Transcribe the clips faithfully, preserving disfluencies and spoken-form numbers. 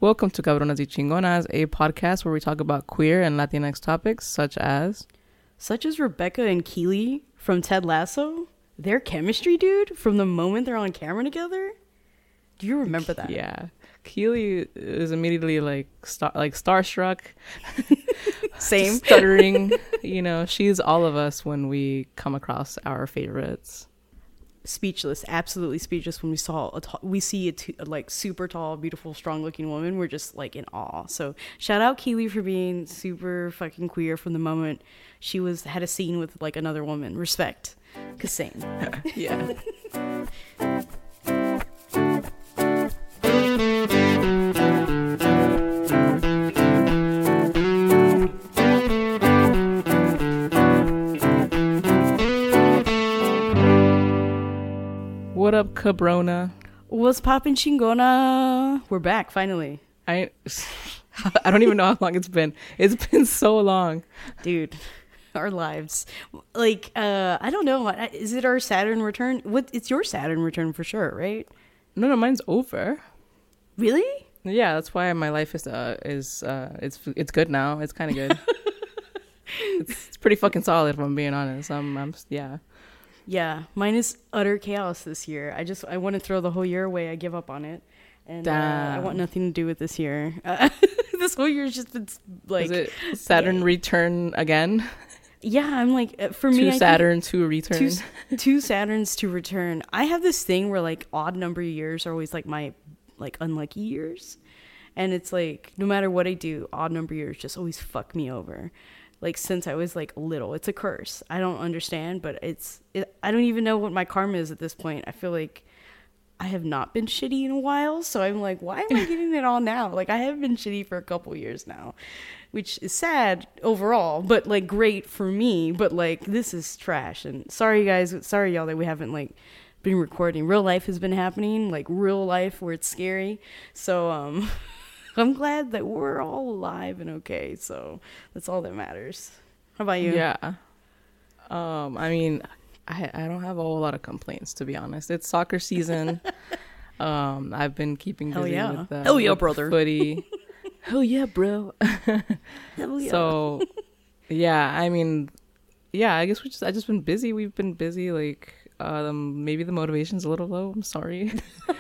Welcome to Cabronas y Chingonas, a podcast where we talk about queer and Latinx topics such as... Such as Rebecca and Keely from Ted Lasso. Their chemistry, dude, from the moment they're on camera together. Do you remember that? Yeah. Keely is immediately like star- like starstruck. Same. Stuttering. You know, she's all of us when we come across our favorites. Speechless, absolutely speechless when we saw a t- we see a t- like super tall, beautiful, strong looking woman. We're just like in awe. So shout out Keely for being super fucking queer from the moment she was had a scene with like another woman. Respect, cause same. Yeah. What up, Cabrona? What's poppin', Chingona? We're back finally. I I don't even know how long it's been. It's been so long, dude. Our lives, like uh, I don't know. Is it our Saturn return? What? It's your Saturn return for sure, right? No, no, mine's over. Really? Yeah, that's why my life is uh is uh it's it's good now. It's kind of good. it's, it's pretty fucking solid, if I'm being honest. I'm I'm yeah. Yeah, mine is utter chaos this year. I just I want to throw the whole year away. I give up on it, and uh, I want nothing to do with this year. Uh, this whole year's just been like. Is it Saturn yeah. return again? Yeah, I'm like for two me. Two Saturn to return. Two, two Saturns to return. I have this thing where like odd number years are always like my like unlucky years, and it's like no matter what I do, odd number years just always fuck me over. Like since I was like little, it's a curse. I don't understand, but it's it, I don't even know what my karma is at this point. I feel like I have not been shitty in a while, so I'm like, why am I getting it all now? Like I have been shitty for a couple years now, which is sad overall, but like great for me. But like this is trash. And sorry guys, sorry y'all that we haven't like been recording. Real life has been happening, like real life where it's scary. So um. I'm glad that we're all alive and okay, so that's all that matters. How about you? Yeah. Um, I mean, I I don't have a whole lot of complaints, to be honest. It's soccer season. um, I've been keeping busy Hell yeah. with the Hell yeah, brother. footy. Hell yeah, bro. Hell yeah. So, yeah, I mean, yeah, I guess we just I just been busy. We've been busy. Like, um, maybe the motivation's a little low. I'm sorry.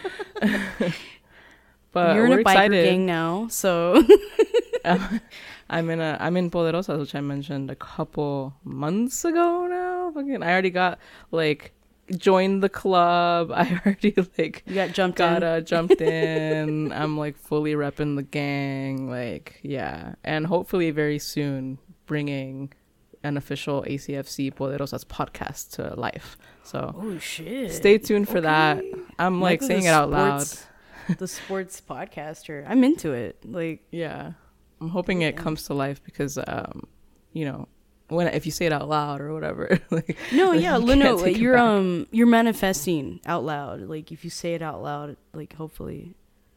But you're in we're a biker excited. gang now, so um, I'm in a I'm in Poderosas, which I mentioned a couple months ago now. Fucking, I already got like joined the club. I already like you got jumped got in. uh, jumped in. I'm like fully repping the gang. Like yeah, and hopefully very soon bringing an official A C F C Poderosas podcast to life. So oh shit, stay tuned for okay. that. I'm like Michael's saying it out loud. The sports podcaster. I'm into it. Like yeah, I'm hoping it yeah. comes to life because um, you know, when if you say it out loud or whatever. like no, like yeah, you no, like you're um you're manifesting out loud. Like if you say it out loud, like hopefully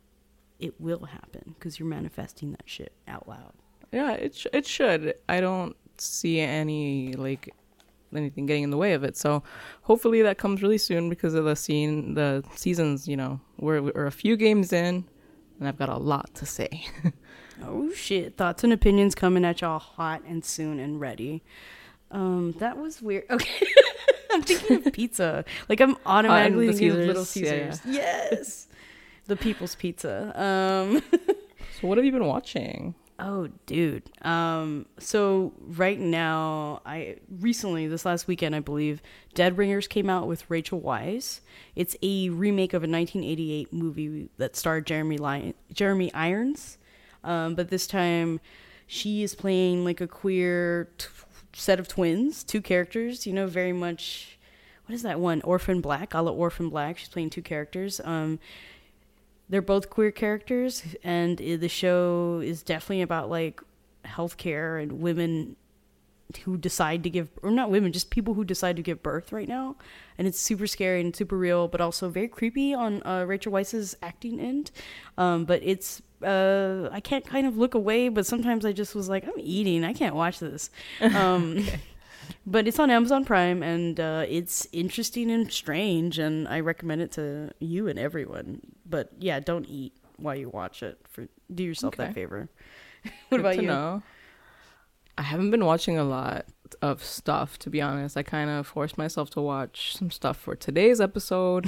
it will happen because you're manifesting that shit out loud. Yeah, it sh- it should. I don't see any like anything getting in the way of it, so hopefully that comes really soon because of the scene the seasons. You know, we're, we're a few games in and I've got a lot to say. Oh shit, thoughts and opinions coming at y'all hot and soon and ready. Um that was weird. Okay. I'm thinking of pizza, like I'm automatically uh, thinking Caesars, of Little Caesars. yeah, yeah. Yes. The people's pizza. um So what have you been watching? Oh, dude. Um, so right now, I recently, this last weekend, I believe, Dead Ringers came out with Rachel Weisz. It's a remake of a nineteen eighty-eight movie that starred Jeremy Lion- Jeremy Irons. Um, but this time, she is playing like a queer t- set of twins, two characters, you know, very much, what is that one? Orphan Black, a la Orphan Black. She's playing two characters. Um, They're both queer characters, and the show is definitely about like healthcare and women who decide to give, or not women, just people who decide to give birth right now. And it's super scary and super real, but also very creepy on uh, Rachel Weisz's acting end. Um, but it's, uh, I can't kind of look away, but sometimes I just was like, I'm eating, I can't watch this. Um, okay. But it's on Amazon Prime, and uh, it's interesting and strange, and I recommend it to you and everyone. But yeah, don't eat. while you watch it. For do yourself Okay. that favor. What Good about to you? know. I haven't been watching a lot of stuff, to be honest. I kind of forced myself to watch some stuff for today's episode.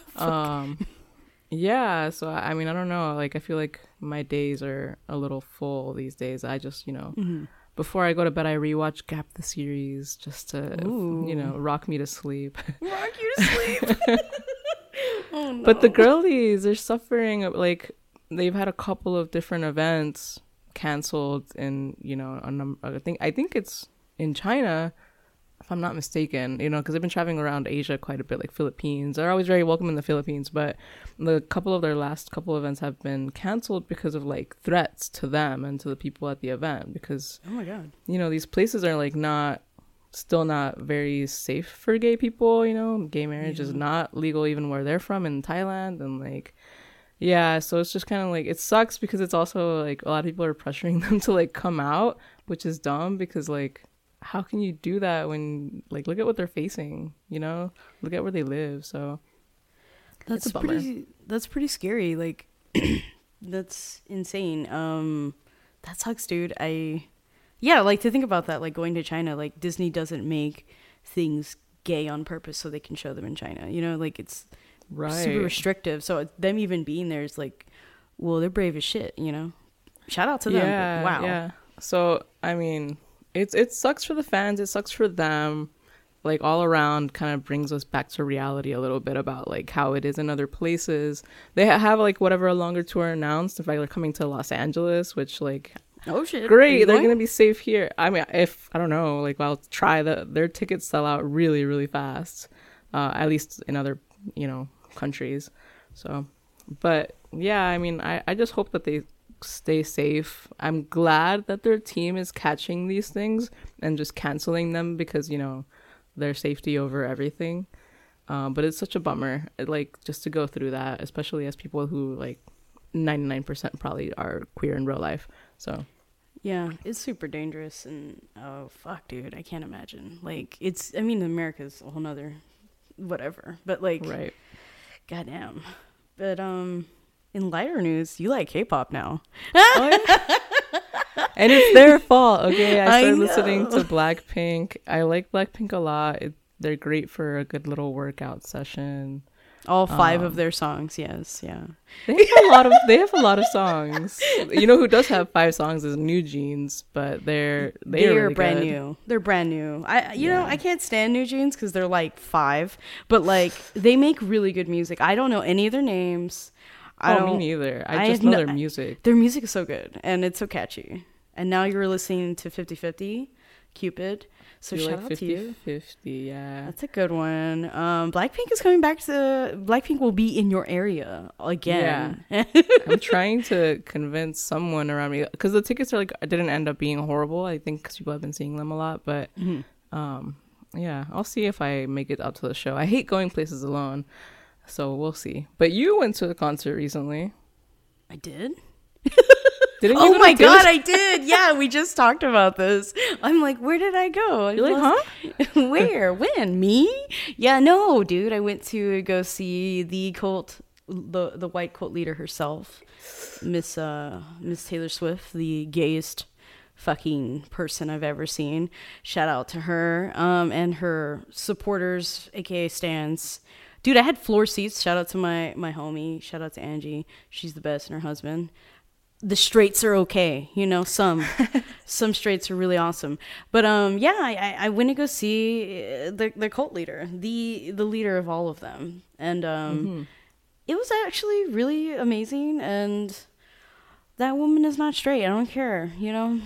um, yeah, so I I mean, I don't know. Like, I feel like my days are a little full these days. I just, you know, Mm-hmm. before I go to bed, I rewatch Gap the series just to, Ooh. you know, rock me to sleep. Rock you to sleep. Oh no. But the girlies, they're suffering. Like, they've had a couple of different events canceled in, you know, a number. I think I think it's in China, if I'm not mistaken. You know, because they've been traveling around Asia quite a bit, like Philippines. They're always very welcome in the Philippines, but the couple of their last couple of events have been canceled because of like threats to them and to the people at the event. Because Oh my god. you know, these places are like not still not very safe for gay people. You know, gay marriage is Yeah. not legal even where they're from in Thailand, and like, yeah, so it's just kind of like, it sucks because it's also like a lot of people are pressuring them to like come out, which is dumb because like, how can you do that when like, look at what they're facing, you know, look at where they live. So That's It's a bummer. pretty that's pretty scary. Like that's insane. Um that sucks, dude. I yeah, like to think about that, like going to China, like Disney doesn't make things gay on purpose so they can show them in China. You know, like it's right. super restrictive. So them even being there is like, well, they're brave as shit, you know? Shout out to them. Yeah, Wow. yeah. So I mean, it's it sucks for the fans. It sucks for them. Like all around, kind of brings us back to reality a little bit about like how it is in other places. They ha- have like whatever a longer tour announced. In fact, they're coming to Los Angeles, which like Oh shit. Are great. you They're going? gonna be safe here. I mean, if I don't know, like I'll try the their tickets sell out really really fast. Uh, at least in other you know countries. So, but yeah, I mean, I I just hope that they stay safe. I'm glad that their team is catching these things and just canceling them because, you know, their safety over everything. Um, but it's such a bummer, like, just to go through that, especially as people who, like, ninety-nine percent probably are queer in real life. So, Yeah, it's super dangerous, and oh fuck, dude, I can't imagine. Like, it's, I mean, America's a whole nother whatever, but like, right. goddamn. But um, in lighter news, you like K-pop now. Oh, yeah. And it's their fault. Okay, I I started know. listening to Blackpink. I like Blackpink a lot. It, they're great for a good little workout session. All five Um, of their songs, yes, yeah. They have a lot of they have a lot of songs. You know who does have five songs is New Jeans, but they're they They're are really brand good. new. They're brand new. I, you know, Yeah. I can't stand New Jeans because they're like five, but like they make really good music. I don't know any of their names. I Oh, don't. me neither. I, I just have know no- their music. Their music is so good and it's so catchy. And now you're listening to fifty fifty, Cupid. So You shout like out fifty to you. fifty, yeah. That's a good one. Um, Blackpink is coming back to. Blackpink will be in your area again. I'm trying to convince someone around me because the tickets are like didn't end up being horrible. I think because people have been seeing them a lot, but Mhm. um, yeah, I'll see if I make it out to the show. I hate going places alone, so we'll see. But you went to a concert recently, I did. didn't you? Oh go to my Taylor god, I did. Yeah, we just talked about this. I'm like, where did I go? I You're like, lost- huh? Where? When? Me? Yeah, no, dude. I went to go see the cult, the the white cult leader herself, Miss uh Miss Taylor Swift, the gayest fucking person I've ever seen. Shout out to her, um, and her supporters, aka stans. Dude, I had floor seats. Shout out to my my homie. Shout out to Angie. She's the best, and her husband. The straights are okay, you know. Some, some straights are really awesome. But um, yeah, I, I I went to go see uh, the the cult leader, the the leader of all of them, and um, Mhm. it was actually really amazing. And that woman is not straight. I don't care, you know.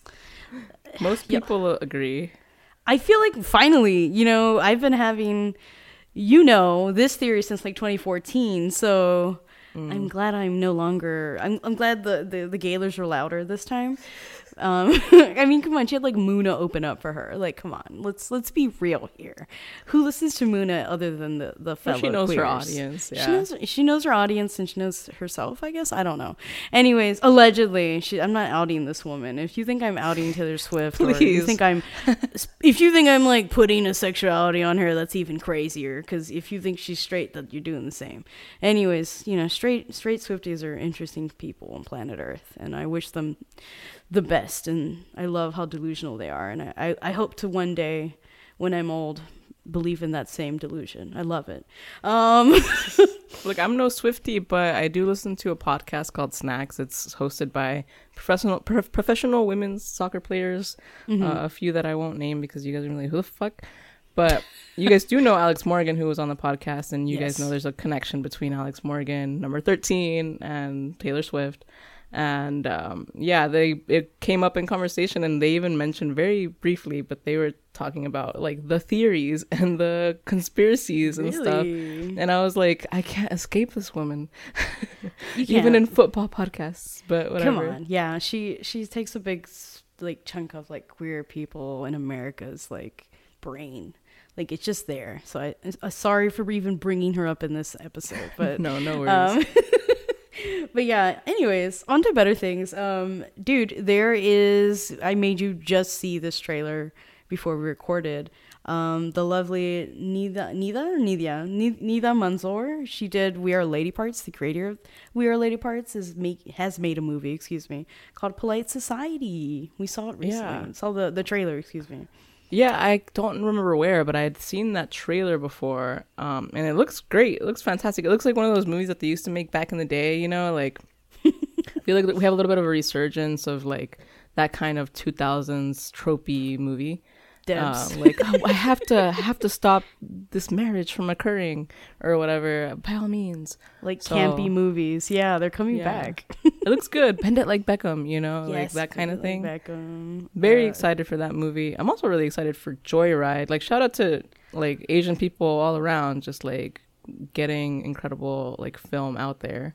Most Yep. people agree. I feel like finally, you know, I've been having, you know, this theory since like twenty fourteen. So Mm. I'm glad I'm no longer. I'm I'm glad the the, the Gaylors are louder this time. Um, I mean, come on, she had like Muna open up for her. Like, come on, let's let's be real here. Who listens to Muna other than the the fellow Well, she knows queers? her audience. Yeah. She knows she knows her audience and she knows herself. I guess I don't know. Anyways, allegedly, she. I'm not outing this woman. If you think I'm outing Taylor Swift, or you Please. think I'm, if you think I'm like putting a sexuality on her, that's even crazier. Because if you think she's straight, that you're doing the same. Anyways, you know, straight straight Swifties are interesting people on planet Earth, and I wish them the best, and I love how delusional they are, and I, I, I hope to one day, when I'm old, believe in that same delusion. I love it. Um, Look, I'm no Swiftie, but I do listen to a podcast called Snacks. It's hosted by professional pro- professional women's soccer players, mm-hmm. uh, a few that I won't name because you guys are really who the fuck. But you guys do know Alex Morgan, who was on the podcast, and you Yes. guys know there's a connection between Alex Morgan, number thirteen, and Taylor Swift. And um, yeah, they it came up in conversation, and they even mentioned very briefly, but they were talking about like the theories and the conspiracies and stuff. Really? And I was like, I can't escape this woman, You even can't. in football podcasts. But whatever. Come on, yeah, she she takes a big like chunk of like queer people in America's like brain. Like it's just there. So I, I'm sorry for even bringing her up in this episode, but no, no worries. Um, but yeah, anyways, on to better things. Um, dude, there is, I made you just see this trailer before we recorded. Um, the lovely Nida, Nida or Nidia? Ni- Nida Manzoor. She did We Are Lady Parts. The creator of We Are Lady Parts is make, has made a movie, excuse me, called Polite Society. We saw it recently. Yeah. Saw the, the trailer, excuse me. Yeah, I don't remember where, but I had seen that trailer before, um, and it looks great. It looks fantastic. It looks like one of those movies that they used to make back in the day, you know, like, I feel like we have a little bit of a resurgence of, like, that kind of two thousands tropey movie. Debs. Uh, like, oh, I have to I have to stop this marriage from occurring, or whatever, by all means. Like So- campy movies. Yeah, they're coming Yeah. back. It looks good. Bend it like Beckham, you know, like Yes, that kind of like thing. Beckham. Very Uh, excited for that movie. I'm also really excited for Joyride. Like, shout out to like Asian people all around, just like getting incredible like film out there.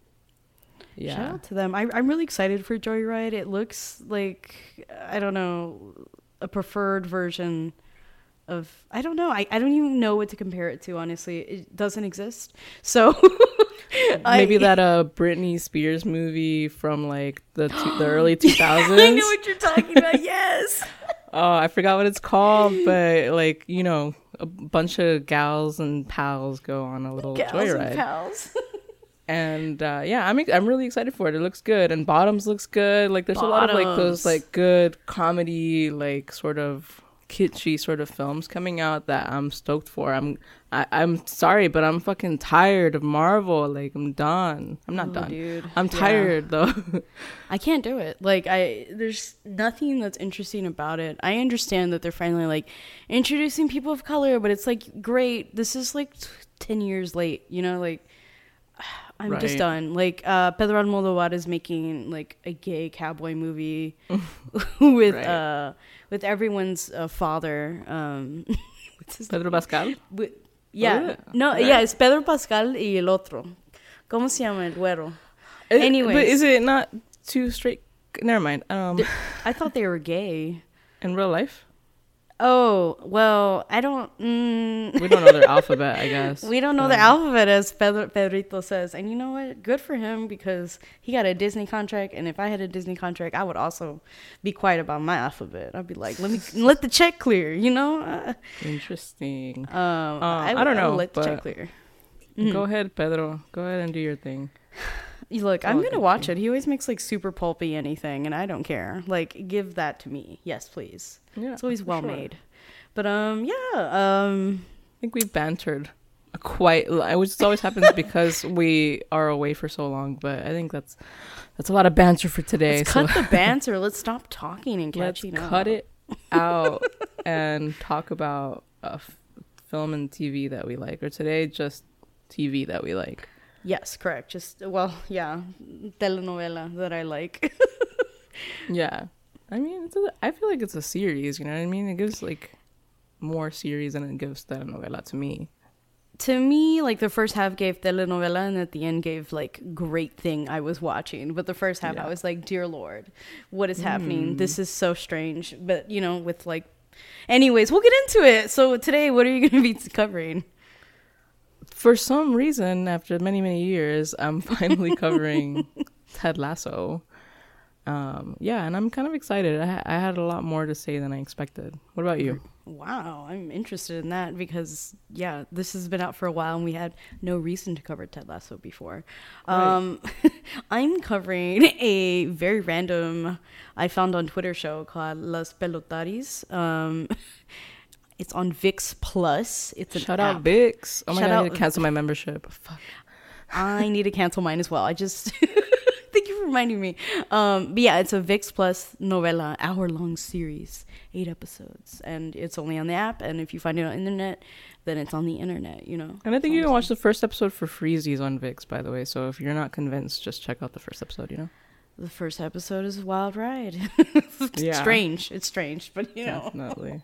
Yeah, Shout out to them. I, I'm really excited for Joyride. It looks like, I don't know, a preferred version of, I don't know. I, I don't even know what to compare it to, honestly. It doesn't exist. So maybe I, that uh Britney Spears movie from like the two, the early two thousands. I know what you're talking about. Yes. Oh, I forgot what it's called, but like, you know, a bunch of gals and pals go on a little Gals joyride. and pals. And uh, yeah, I'm I'm really excited for it. It looks good, and Bottoms looks good. Like there's a lot of like those Bottoms. like good comedy, like sort of kitschy sort of films coming out that I'm stoked for. I'm I, I'm sorry, but I'm fucking tired of Marvel. Like I'm done. I'm not Oh, done. dude. I'm Yeah. tired though. I can't do it. Like I there's nothing that's interesting about it. I understand that they're finally like introducing people of color, but it's like great. This is like t- ten years late, you know, like I'm just Right. done. Like uh Pedro Almodovar is making like a gay cowboy movie with Right. uh with everyone's uh, father. Um what's his Pedro Pascal. with, yeah. Yeah. No, Right. yeah, it's Pedro Pascal y el otro. ¿Cómo se llama el güero? It- Anyways. but is it not too straight? Never mind. Um, I thought they were gay. in real life, Oh, well, I don't. Mm, we don't know their alphabet. I guess we don't know Um, the alphabet, as Pedro, Pedrito says. And you know what? Good for him, because he got a Disney contract. And if I had a Disney contract, I would also be quiet about my alphabet. I'd be like, let me let the check clear, you know? Uh, Interesting. um, I would- don't know, would let the but- check clear. Go ahead, Pedro. Go ahead and do your thing. You Look, all I'm good gonna to watch you. it. He always makes like super pulpy anything, and I don't care. Like, give that to me, yes, please. Yeah, It's always for well sure. made. But um, yeah, um, I think we've bantered quite, which always happens because we are away for so long. But I think that's that's a lot of banter for today. let's so cut the banter. Let's stop talking and let's catching up. cut it out and talk about uh, f- film and T V that we like. Or today, just T V that we like. Yes, correct. Just, well, yeah, telenovela that I like. Yeah, I mean, it's a, I feel like it's a series. You know what I mean? It gives like more series than it gives telenovela to me. to me, like the first half gave telenovela, and at the end gave like great thing I was watching. But the first half, yeah. I was like, dear Lord, what is mm. happening? This is so strange. But you know, with like, anyways, we'll get into it. So today, what are you going to be covering? For some reason, after many many years, I'm finally covering Ted Lasso. Um, yeah, and I'm kind of excited. I, I had a lot more to say than I expected. What about you? Wow, I'm interested in that because, yeah, this has been out for a while and we had no reason to cover Ted Lasso before. Right. Um, I'm covering a very random, I found on Twitter show called Las Pelotaris. Um, it's on ViX Plus. It's an Shout app. out ViX. Oh my Shout God, out. I need to cancel my membership. Fuck. I need to cancel mine as well. I just... Thank you for reminding me. Um, but yeah, it's a ViX Plus novela, hour-long series, eight episodes, and it's only on the app. And if you find it on the internet, then it's on the internet. You know. And I think you can watch the first episode for freezies on ViX, by the way. So if you're not convinced, just check out the first episode. You know. The first episode is a wild ride. It's yeah. strange. It's strange, but you know. Definitely.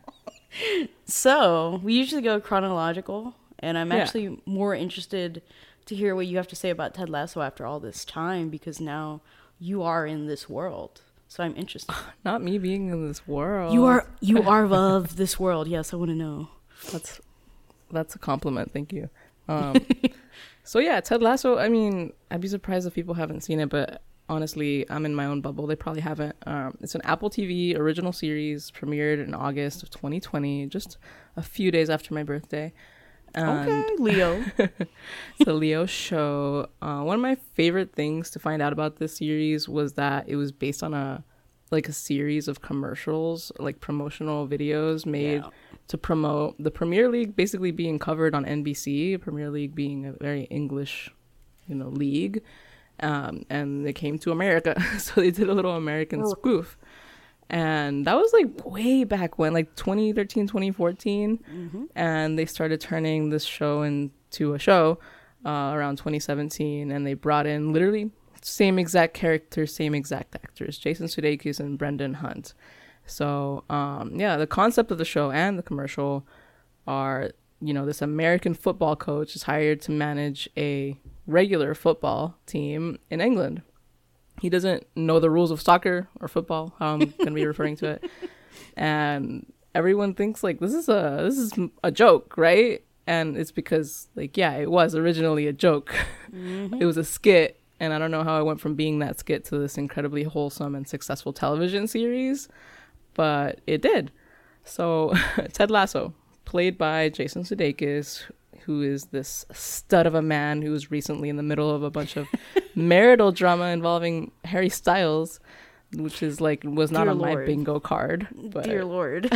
So we usually go chronological, and I'm yeah. actually more interested to hear what you have to say about Ted Lasso after all this time, because now you are in this world. So I'm interested. Not me being in this world. You are you are of this world. Yes, I want to know. That's that's a compliment. Thank you. Um, so yeah, Ted Lasso. I mean, I'd be surprised if people haven't seen it, but honestly, I'm in my own bubble. They probably haven't. Um, it's an Apple T V original series, premiered in August of twenty twenty, just a few days after my birthday. And okay, Leo. It's a Leo show. Uh, one of my favorite things to find out about this series was that it was based on a like a series of commercials, like promotional videos made yeah. to promote the Premier League, basically being covered on N B C. Premier League being a very English, you know, league, um, and they came to America, so they did a little American oh. spoof. And that was like way back when, like twenty thirteen, twenty fourteen. Mm-hmm. And they started turning this show into a show uh, around twenty seventeen. And they brought in literally same exact characters, same exact actors, Jason Sudeikis and Brendan Hunt. So, um, yeah, the concept of the show and the commercial are, you know, this American football coach is hired to manage a regular football team in England. He doesn't know the rules of soccer or football, how I'm going to be referring to it. And everyone thinks like this is a this is a joke, right? And it's because like, yeah, it was originally a joke. Mm-hmm. It was a skit. And I don't know how I went from being that skit to this incredibly wholesome and successful television series, but it did. So Ted Lasso, played by Jason Sudeikis, who is this stud of a man who was recently in the middle of a bunch of marital drama involving Harry Styles, which is like was not Dear on Lord. my bingo card. But Dear Lord.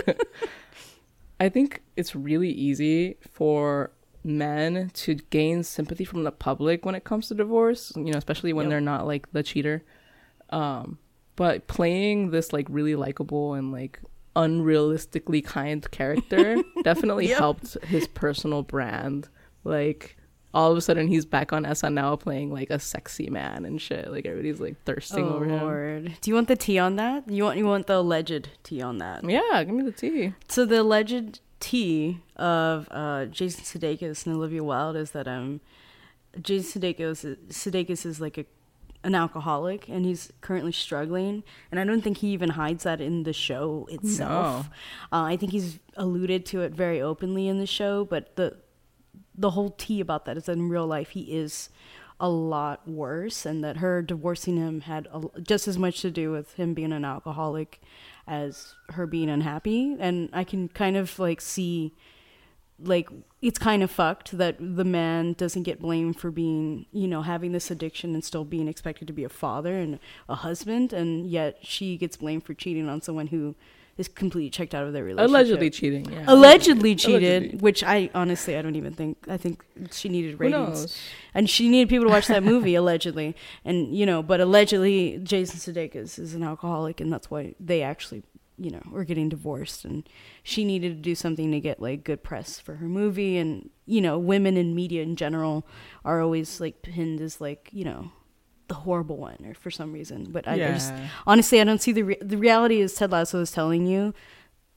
I think it's really easy for men to gain sympathy from the public when it comes to divorce, you know, especially when yep. they're not like the cheater. Um, but playing this like really likable and like unrealistically kind character definitely yep. helped his personal brand. Like all of a sudden he's back on S N L playing like a sexy man and shit. Like everybody's like thirsting oh, over Lord. him. Do you want the tea on that? You want you want the alleged tea on that? Yeah, give me the tea. So the alleged tea of uh, Jason Sudeikis and Olivia Wilde is that um Jason Sudeikis Sudeikis is like a an alcoholic and he's currently struggling, and I don't think he even hides that in the show itself. No. uh, I think he's alluded to it very openly in the show, but the the whole tea about that is that in real life he is a lot worse, and that her divorcing him had a, just as much to do with him being an alcoholic as her being unhappy. And I can kind of like see like it's kind of fucked that the man doesn't get blamed for being, you know, having this addiction and still being expected to be a father and a husband, and yet she gets blamed for cheating on someone who is completely checked out of their relationship. Allegedly cheating, yeah. Allegedly cheated, Allegedly. Which I honestly I don't even think. I think she needed ratings, and she needed people to watch that movie. Allegedly, and you know, but allegedly Jason Sudeikis is an alcoholic, and that's why they actually, you know, were getting divorced, and she needed to do something to get like good press for her movie. And you know, women in media in general are always like pinned as like, you know, the horrible one, or for some reason. But I, yeah. I just honestly I don't see the re- the reality is Ted Lasso is telling you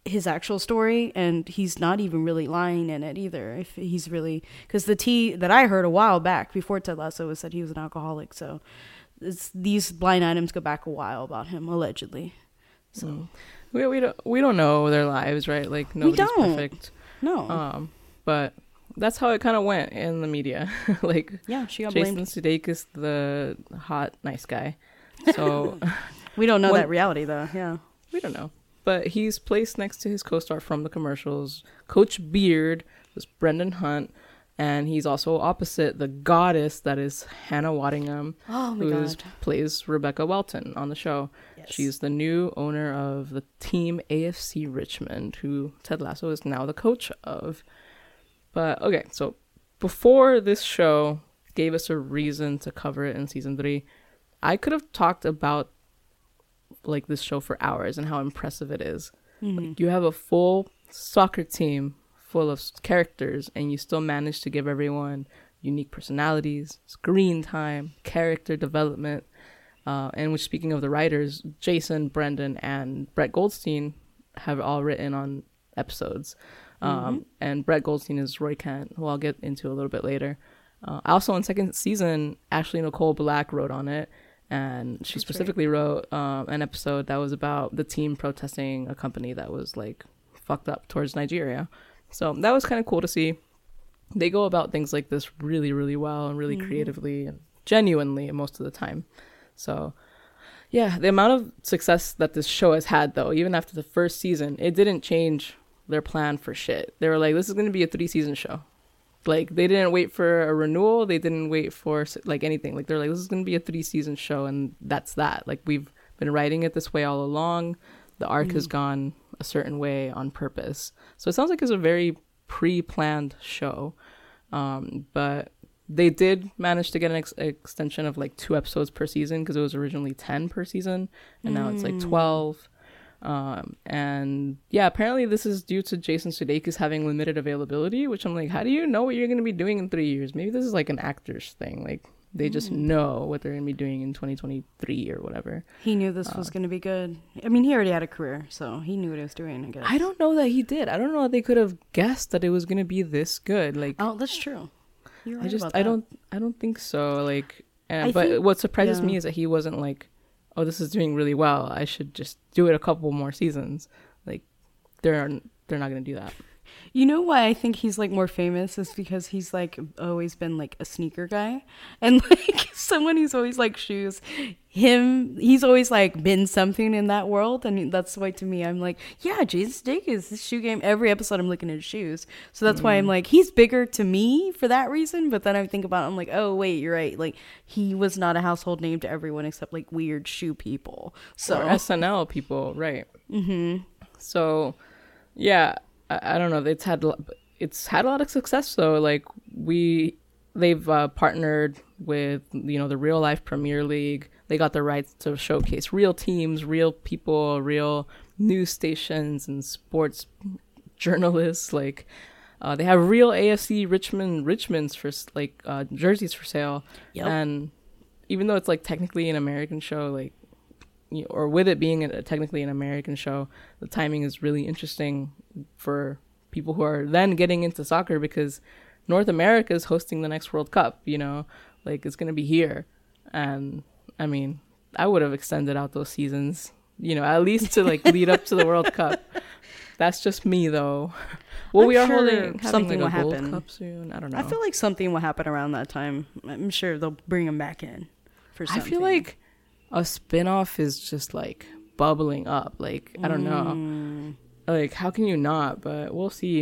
his actual story, and he's not even really lying in it either. If he's really, because the tea that I heard a while back before Ted Lasso was that he was an alcoholic. So it's, these blind items go back a while about him allegedly. So mm. we we don't we don't know their lives, right? Like nobody's perfect. No. Um, but that's how it kind of went in the media. Like yeah, she got Jason blamed. Sudeikis, the hot nice guy. So we don't know when, that reality though. Yeah, we don't know. But he's placed next to his co-star from the commercials, Coach Beard, was Brendan Hunt, and he's also opposite the goddess that is Hannah Waddingham, oh my who God. is, plays Rebecca Welton on the show. Yes. She's the new owner of the team A F C Richmond, who Ted Lasso is now the coach of. But okay, so before this show gave us a reason to cover it in season three, I could have talked about like this show for hours and how impressive it is. Mm-hmm. Like, you have a full soccer team full of characters and you still manage to give everyone unique personalities, screen time, character development. Uh, and which, speaking of the writers, Jason, Brendan, and Brett Goldstein have all written on episodes. Um, Mm-hmm. And Brett Goldstein is Roy Kent, who I'll get into a little bit later. Uh, also, in second season, Ashley Nicole Black wrote on it. And she That's specifically right. wrote um, an episode that was about the team protesting a company that was like fucked up towards Nigeria. So that was kind of cool to see. They go about things like this really, really well and really mm-hmm. creatively and genuinely most of the time. So yeah, the amount of success that this show has had, though, even after the first season, it didn't change their plan for shit. They were like, this is going to be a three season show. Like, they didn't wait for a renewal. They didn't wait for, like, anything. Like, they're like, this is going to be a three-season show, and that's that. Like, we've been writing it this way all along. The arc mm. has gone a certain way on purpose. So it sounds like it's a very pre-planned show. Um, but they did manage to get an ex- extension of, like, two episodes per season because it was originally ten per season, and mm. now it's, like, twelve. Um, and yeah, apparently this is due to Jason Sudeikis having limited availability, which I'm like, how do you know what you're going to be doing in three years? Maybe this is like an actor's thing. Like, they just mm. know what they're going to be doing in twenty twenty-three or whatever. He knew this uh, was going to be good. I mean, he already had a career, so he knew what he was doing, I guess. I don't know that he did. I don't know that they could have guessed that it was going to be this good. Like, oh, that's true. You're right I just, about I that. don't, I don't think so. Like, and, I but think, what surprises yeah. me is that he wasn't like, oh, this is doing really well, I should just do it a couple more seasons. Like, they're they're not gonna do that. You know why I think he's like more famous is because he's like always been like a sneaker guy, and like someone who's always like shoes. Him, he's always like been something in that world, and that's why to me I'm like, yeah, Jason Sudeikis, this shoe game. Every episode I'm looking at his shoes, so that's mm. why I'm like, he's bigger to me for that reason. But then I think about it, I'm like, oh wait, you're right. Like, he was not a household name to everyone except like weird shoe people. So or S N L people, right? Mm-hmm. So yeah, I, I don't know. It's had it's had a lot of success though. Like, we they've uh, partnered with, you know, the real life Premier League. They got the rights to showcase real teams, real people, real news stations and sports journalists. Like, uh, they have real A F C Richmond Richmonds for like uh, jerseys for sale. Yep. And even though it's like technically an American show, like, you know, or with it being a, technically an American show, the timing is really interesting for people who are then getting into soccer because North America is hosting the next World Cup. You know, like, it's gonna be here, and I mean, I would have extended out those seasons, you know, at least to like lead up to the World Cup. That's just me, though. Well, I'm we are sure holding something like, a will Gold happen Cup soon. I don't know. I feel like something will happen around that time. I'm sure they'll bring him back in for something. I feel like a spinoff is just like bubbling up. Like, I don't know. Mm. Like, how can you not? But we'll see.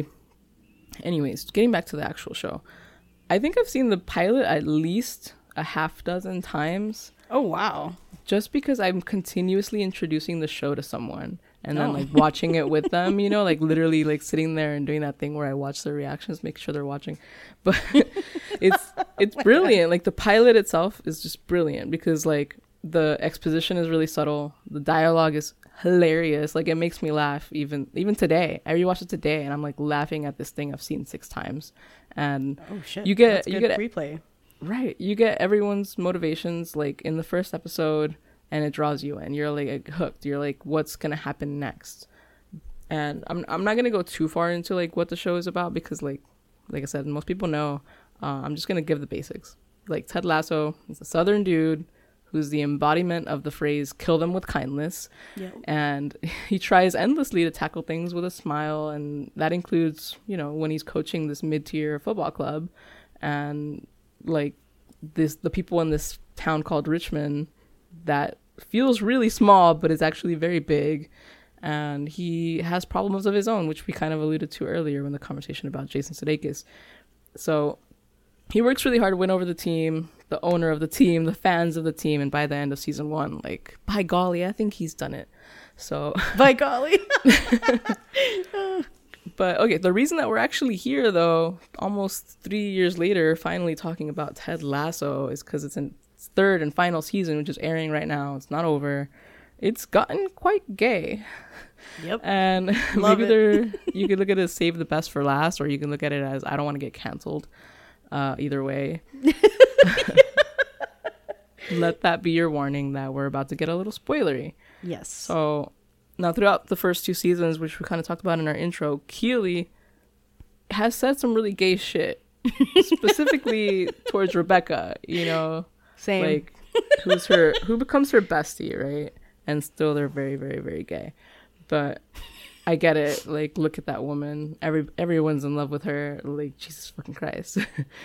Anyways, getting back to the actual show. I think I've seen the pilot at least a half dozen times. Oh, wow. Just because I'm continuously introducing the show to someone and then oh. like watching it with them, you know, like literally like sitting there and doing that thing where I watch their reactions, make sure they're watching. But it's it's oh brilliant. God. Like, the pilot itself is just brilliant because like the exposition is really subtle. The dialogue is hilarious. Like, it makes me laugh even even today. I rewatched it today and I'm like laughing at this thing I've seen six times. And oh shit, you get That's you good get replay. Right. You get everyone's motivations like in the first episode and it draws you in. You're like hooked. You're like, what's going to happen next? And I'm I'm not gonna go too far into like what the show is about because like like I said, most people know. Uh, I'm just gonna give the basics. Like Ted Lasso is a Southern dude who's the embodiment of the phrase "kill them with kindness," Yeah. and he tries endlessly to tackle things with a smile, and that includes, you know, when he's coaching this mid-tier football club, and like this the people in this town called Richmond that feels really small but is actually very big. And he has problems of his own, which we kind of alluded to earlier in the conversation about Jason Sudeikis. So he works really hard to win over the team, the owner of the team, the fans of the team. And by the end of season one, like, by golly, I think he's done it. So by golly. But okay, the reason that we're actually here, though, almost three years later, finally talking about Ted Lasso is because it's in its third and final season, which is airing right now. It's not over. It's gotten quite gay. Yep. And Love maybe it. there you could look at it as save the best for last, or you can look at it as I don't want to get canceled. Uh, either way. Let that be your warning that we're about to get a little spoilery. Yes. So now throughout the first two seasons, which we kind of talked about in our intro, Keely has said some really gay shit. Specifically towards Rebecca, you know. Same. Like who's her who becomes her bestie, right? And still they're very, very, very gay. But I get it. Like, look at that woman. Every everyone's in love with her. Like, Jesus fucking Christ.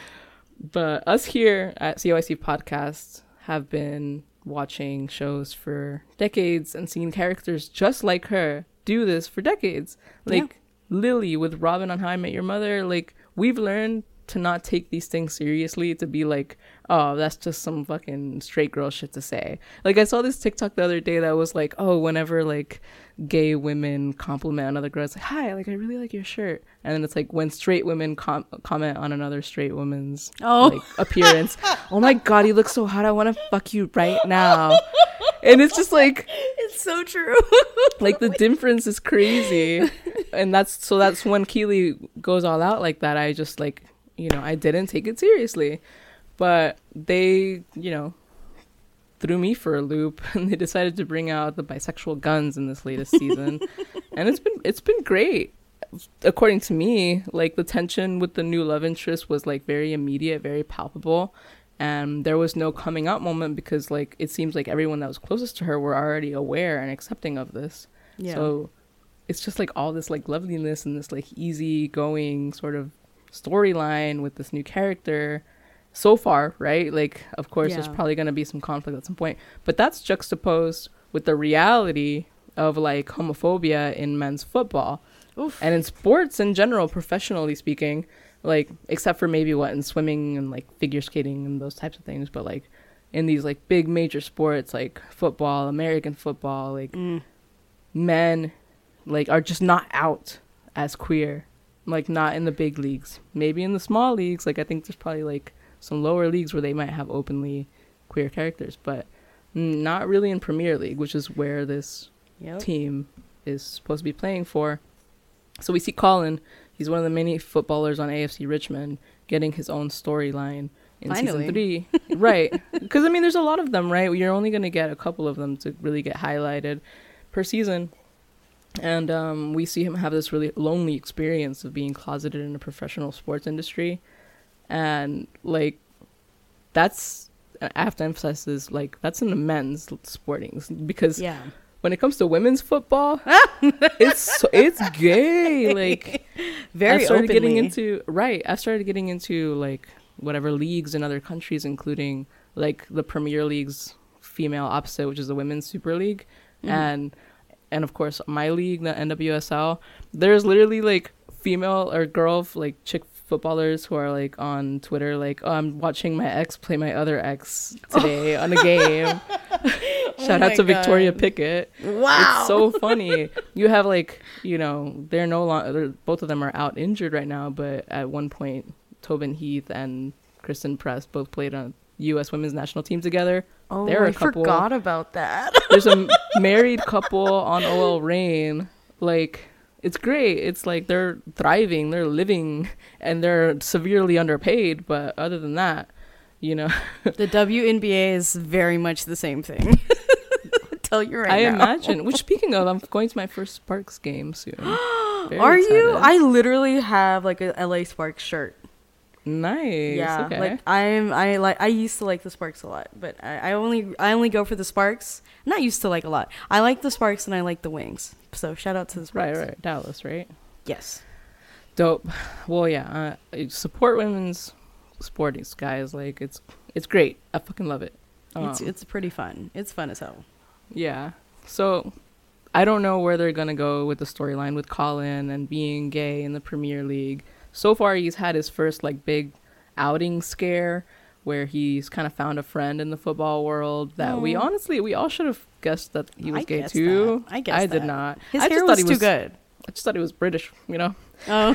But us here at C O I C Podcast have been watching shows for decades and seeing characters just like her do this for decades. Like yeah. Lily with Robin on How I Met Your Mother. Like, we've learned to not take these things seriously, to be like, oh, that's just some fucking straight girl shit to say. Like, I saw this TikTok the other day that was like, oh, whenever like gay women compliment another girl, it's like, hi, like I really like your shirt. And then it's like when straight women com- comment on another straight woman's oh. like appearance, oh my god, you look so hot, I want to fuck you right now. And it's just like, it's so true. Like the difference is crazy. And that's so that's when Keely goes all out like that. I just like, you know, I didn't take it seriously. But they, you know, threw me for a loop, and they decided to bring out the bisexual guns in this latest season. And it's been it's been great. According to me, like the tension with the new love interest was like very immediate, very palpable. And there was no coming out moment because like it seems like everyone that was closest to her were already aware and accepting of this. Yeah. So it's just like all this like loveliness and this like easy going sort of storyline with this new character so far, right? Like, of course, yeah. there's probably going to be some conflict at some point, but that's juxtaposed with the reality of like homophobia in men's football. Oof. And in sports in general, professionally speaking, like, except for maybe what in swimming and like figure skating and those types of things, but like in these like big major sports like football, American football, like mm. men like are just not out as queer. Like, not in the big leagues. Maybe in the small leagues. Like, I think there's probably, like, some lower leagues where they might have openly queer characters. But not really in Premier League, which is where this yep. team is supposed to be playing for. So we see Colin. He's one of the many footballers on A F C Richmond getting his own storyline in Finally. season three. Right. Because, I mean, there's a lot of them, right? You're only going to get a couple of them to really get highlighted per season. And um, we see him have this really lonely experience of being closeted in a professional sports industry. And, like, that's, I have to emphasize this, like, that's in the men's sporting. Because yeah. when it comes to women's football, it's so, it's gay. Like, very I started openly. getting into, right, I started getting into, like, whatever leagues in other countries, including, like, the Premier League's female opposite, which is the Women's Super League. Mm. And... And of course, my league, the N W S L, there's literally like female or girl, like chick footballers who are like on Twitter, like, oh, I'm watching my ex play my other ex today on a game. Shout oh out to God. Victoria Pickett. Wow. It's so funny. You have like, you know, they're no longer, both of them are out injured right now, but at one point, Tobin Heath and Kristen Press both played on U S women's national team together. Oh, They're a I couple, forgot about that. There's a married couple on O L Reign. Like, it's great. It's like they're thriving, they're living, and they're severely underpaid. But other than that, you know. The W N B A is very much the same thing. tell you right I now. imagine. Which, speaking of, I'm going to my first Sparks game soon. Very Are you? excited. I literally have like a L A Sparks shirt. Nice. Yeah, Okay. like I'm, I like, I used to like the Sparks a lot, but I, I only, I only go for the Sparks. I'm not used to like a lot. I like the Sparks and I like the Wings. So shout out to the Right, Sparks. right. Dallas, right? Yes. Dope. Well, yeah. Uh, support women's sporting, guys. Like, it's it's great. I fucking love it. Um, It's it's pretty fun. It's fun as hell. Yeah. So, I don't know where they're gonna go with the storyline with Colin and being gay in the Premier League. So far, he's had his first like big outing scare where he's kind of found a friend in the football world that Aw. we honestly we all should have guessed that he was I gay guessed too. that. I guessed I did that. not. His I hair just was thought he too was good. I just thought he was British, you know. Oh.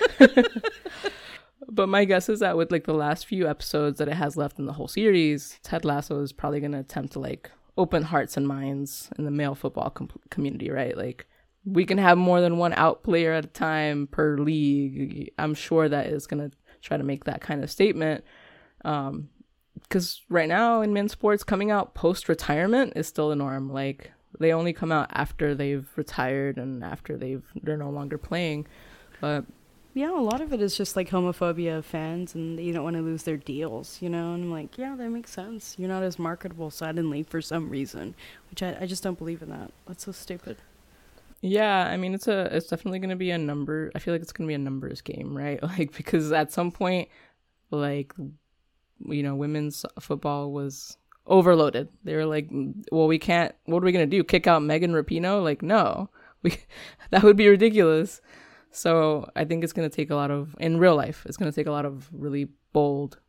But my guess is that with like the last few episodes that it has left in the whole series, Ted Lasso is probably going to attempt to like open hearts and minds in the male football com- community, right? Like we can have more than one out player at a time per league. I'm sure that is going to try to make that kind of statement. Um, because right now in men's sports, coming out post-retirement is still the norm. Like they only come out after they've retired and after they've they're no longer playing. But Yeah, a lot of it is just like homophobia of fans and you don't want to lose their deals, you know? And I'm like, yeah, that makes sense. You're not as marketable suddenly for some reason, which I, I just don't believe in that. That's so stupid. yeah, I mean it's a it's definitely going to be a number. I feel like it's going to be a numbers game, right? Like because at some point like you know, women's football was overloaded. They were like, well, we can't, what are we going to do? Kick out Megan Rapinoe? Like, no. We that would be ridiculous. So I think it's going to take a lot of, in real life, it's going to take a lot of really bold,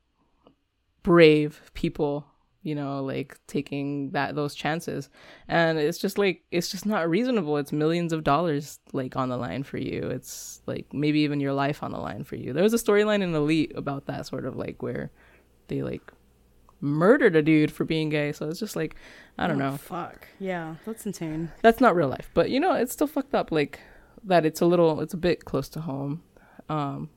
brave people, you know, like taking that those chances. And it's just like, it's just not reasonable. It's millions of dollars like on the line for you. It's like maybe even your life on the line for you. There was a storyline in Elite about that sort of like where they like murdered a dude for being gay. So it's just like, I don't Oh, know. Fuck. Yeah, that's insane. That's not real life, but you know, it's still fucked up. Like that, it's a little, it's a bit close to home. Um,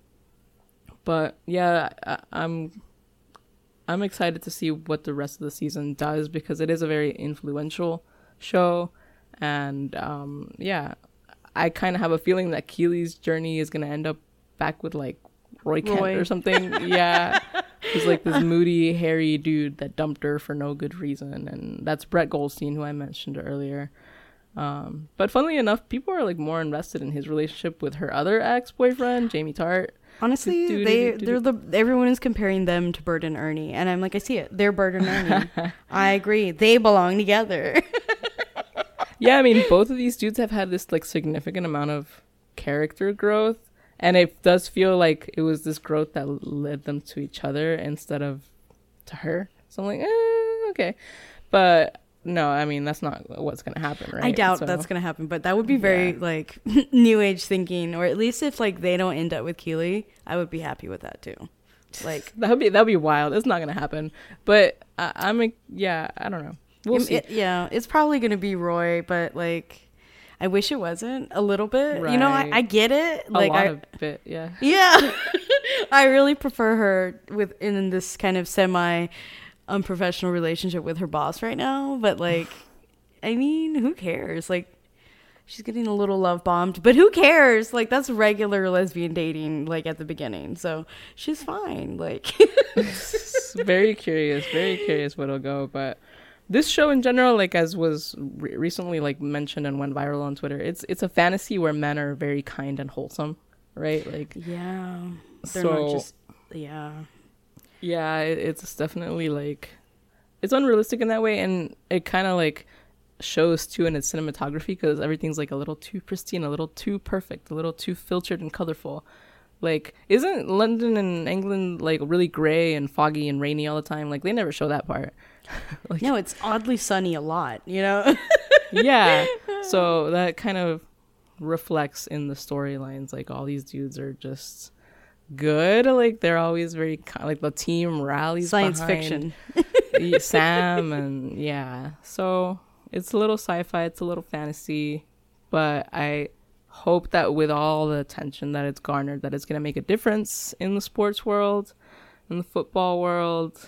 but yeah, I, I'm, I'm excited to see what the rest of the season does because it is a very influential show, and um, yeah, I kind of have a feeling that Keely's journey is gonna end up back with like Roy Kent Roy. or something. Yeah. He's like this moody, hairy dude that dumped her for no good reason. And that's Brett Goldstein, who I mentioned earlier. Um, but funnily enough, people are like more invested in his relationship with her other ex-boyfriend, Jamie Tart. Honestly, Do, do, they do, do, they're the everyone is comparing them to Bert and Ernie, and I'm like, I see it. They're Bert and Ernie. I agree. They belong together. Yeah, I mean, both of these dudes have had this like significant amount of character growth. And it does feel like it was this growth that led them to each other instead of to her. So I'm like, eh, okay. But no, I mean, that's not what's going to happen, right? I doubt So, that's gonna happen, but that would be very Yeah. like new age thinking, or at least if like they don't end up with Keely, I would be happy with that too. Like, that would be, that would be wild. It's not going to happen. But I, I'm, like, yeah, I don't know. We'll it- see. it- yeah, it's probably gonna be Roy, but like, I wish it wasn't a little bit. You know, I, Right. I get it. A Like, lot I, of it, yeah. yeah, I really prefer her with in this kind of semi unprofessional relationship with her boss right now. But like, I mean, who cares? Like, she's getting a little love bombed, but who cares? Like, that's regular lesbian dating, like at the beginning. So she's fine. Like, Very curious, very curious what'll go. But this show in general, like as was re- recently like mentioned and went viral on Twitter, it's it's a fantasy where men are very kind and wholesome, right? Like, yeah, they're so not just yeah. yeah, it, it's definitely like it's unrealistic in that way, and it kind of like shows too in its cinematography because everything's like a little too pristine, a little too perfect, a little too filtered and colorful. Like, isn't London and England like really gray and foggy and rainy all the time? Like, they never show that part. Like, No, it's oddly sunny a lot, you know? yeah. So that kind of reflects in the storylines. Like, all these dudes are just good. Like, they're always very ki- like the team rallies Science behind fiction. Sam, and yeah. So it's a little sci-fi. It's a little fantasy, but I hope that with all the attention that it's garnered, that it's going to make a difference in the sports world, in the football world,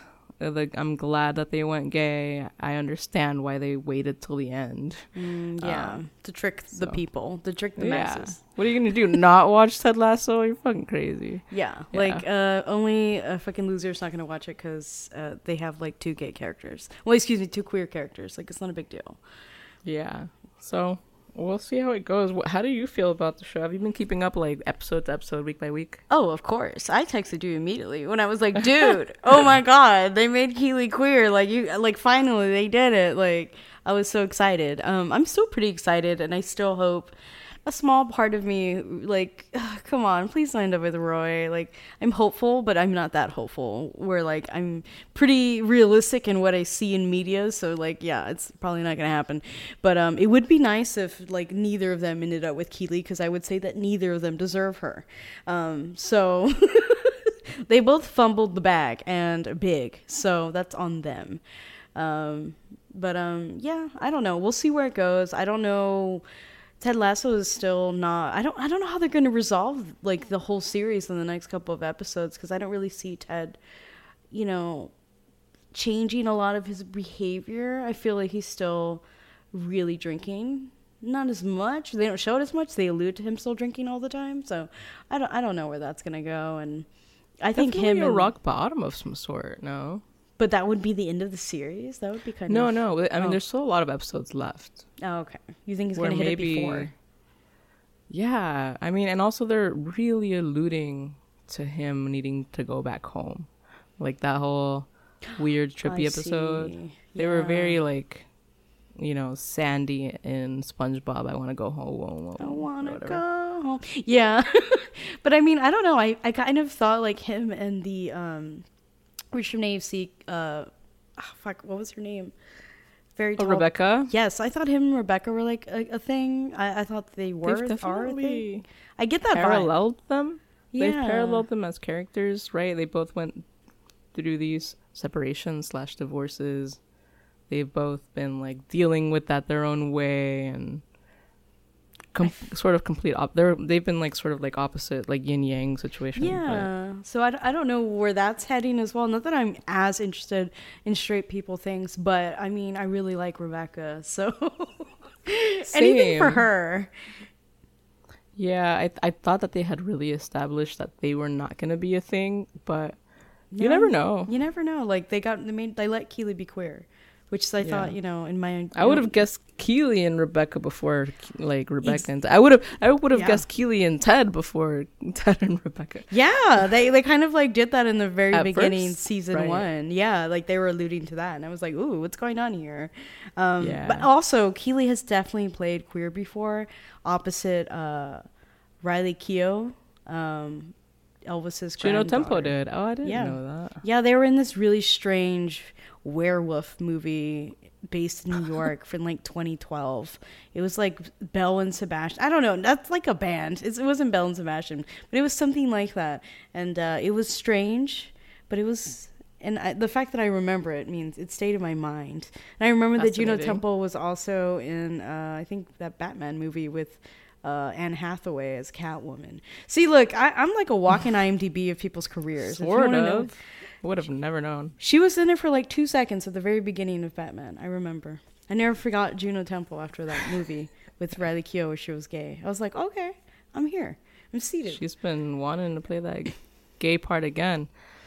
Uh, Like, I'm glad that they went gay. I understand why they waited till the end. Mm, yeah, Um, to trick the so- people, to trick the Yeah. masses. What are you gonna do? Not watch Ted Lasso? You're fucking crazy. Yeah, Yeah. like uh, only a fucking loser's not gonna watch it because uh, they have like two gay characters. Well, excuse me, two queer characters. Like it's not a big deal. Yeah. So we'll see how it goes. Wh- How do you feel about the show? Have you been keeping up like episode to episode, week by week? Oh, of course. I texted you immediately when I was like, dude, oh my god, they made Keely queer. Like you like finally they did it. Like I was so excited. Um I'm still pretty excited and I still hope a small part of me like ugh, come on, please end up with Roy. Like I'm hopeful, but I'm not that hopeful. Where like I'm pretty realistic in what I see in media, so like yeah, it's probably not gonna happen. But um it would be nice if like neither of them ended up with Keely because I would say that neither of them deserve her. Um so they both fumbled the bag and big, so that's on them. Um but um yeah, I don't know. We'll see where it goes. I don't know. Ted Lasso is still not. I don't. I don't know how they're going to resolve like the whole series in the next couple of episodes because I don't really see Ted, you know, changing a lot of his behavior. I feel like he's still really drinking. Not as much. They don't show it as much. They allude to him still drinking all the time. So I don't. I don't know where that's going to go. And I think Definitely him a and, rock bottom of some sort. No. But that would be the end of the series. That would be kind No, of no. I mean, oh. there's still a lot of episodes left. Oh, okay. You think he's where going to hit maybe- it before? Yeah, I mean, and also they're really alluding to him needing to go back home, like that whole weird trippy I episode. see. They were Yeah. very like, you know, Sandy and SpongeBob. I want to go home. I want or to whatever. go home. Yeah. But I mean, I don't know. I, I kind of thought like him and the, um, Richard Nave seek, uh, ah, fuck, what was her name? Very Oh, tall. Rebecca. Yes, I thought him and Rebecca were like a, a thing. I, I thought they were, They've are a thing. definitely I get that vibe. paralleled them. They've Yeah. paralleled them as characters, right? They both went through these separations slash divorces. They've both been like dealing with that their own way and com- sort of complete. Op- they're they've been like sort of like opposite, like yin yang situation. Yeah. So I, d- I don't know where that's heading as well. Not that I'm as interested in straight people things, but I mean, I really like Rebecca. So anything for Same. her. Yeah, I I thought that they had really established that they were not gonna be a thing, but you No, never know. You never know. Like they got they made they let Keely be queer, which I Yeah. thought, you know, in my I would have guessed Keely and Rebecca before, like Rebecca and I would have I would have Yeah. guessed Keely and Ted before Ted and Rebecca. Yeah, they they kind of like did that in the very At beginning, first, season right. one. Yeah, like they were alluding to that, and I was like, "Ooh, what's going on here?" Um, Yeah. But also, Keely has definitely played queer before, opposite uh, Riley Keough, um, Elvis's Juno Tempo granddaughter. did. Oh, I didn't Yeah. know that. Yeah, they were in this really strange werewolf movie based in New York from like twenty twelve. It was like Belle and Sebastian. I don't know. That's like a band. It's, it wasn't Belle and Sebastian, but it was something like that. And uh, it was strange, but it was. And I, the fact that I remember it means it stayed in my mind. And I remember that Juno Fascinating. Temple was also in, uh, I think, that Batman movie with uh, Anne Hathaway as Catwoman. See, look, I, I'm like a walking IMDb of people's careers. If you Sort wanna know- of. Would have never known. she was in it for like two seconds at the very beginning of Batman. I remember. I never forgot Juno Temple after that movie with Riley Keough where she was gay. I was like, okay, I'm here. I'm seated. She's been wanting to play that gay part again.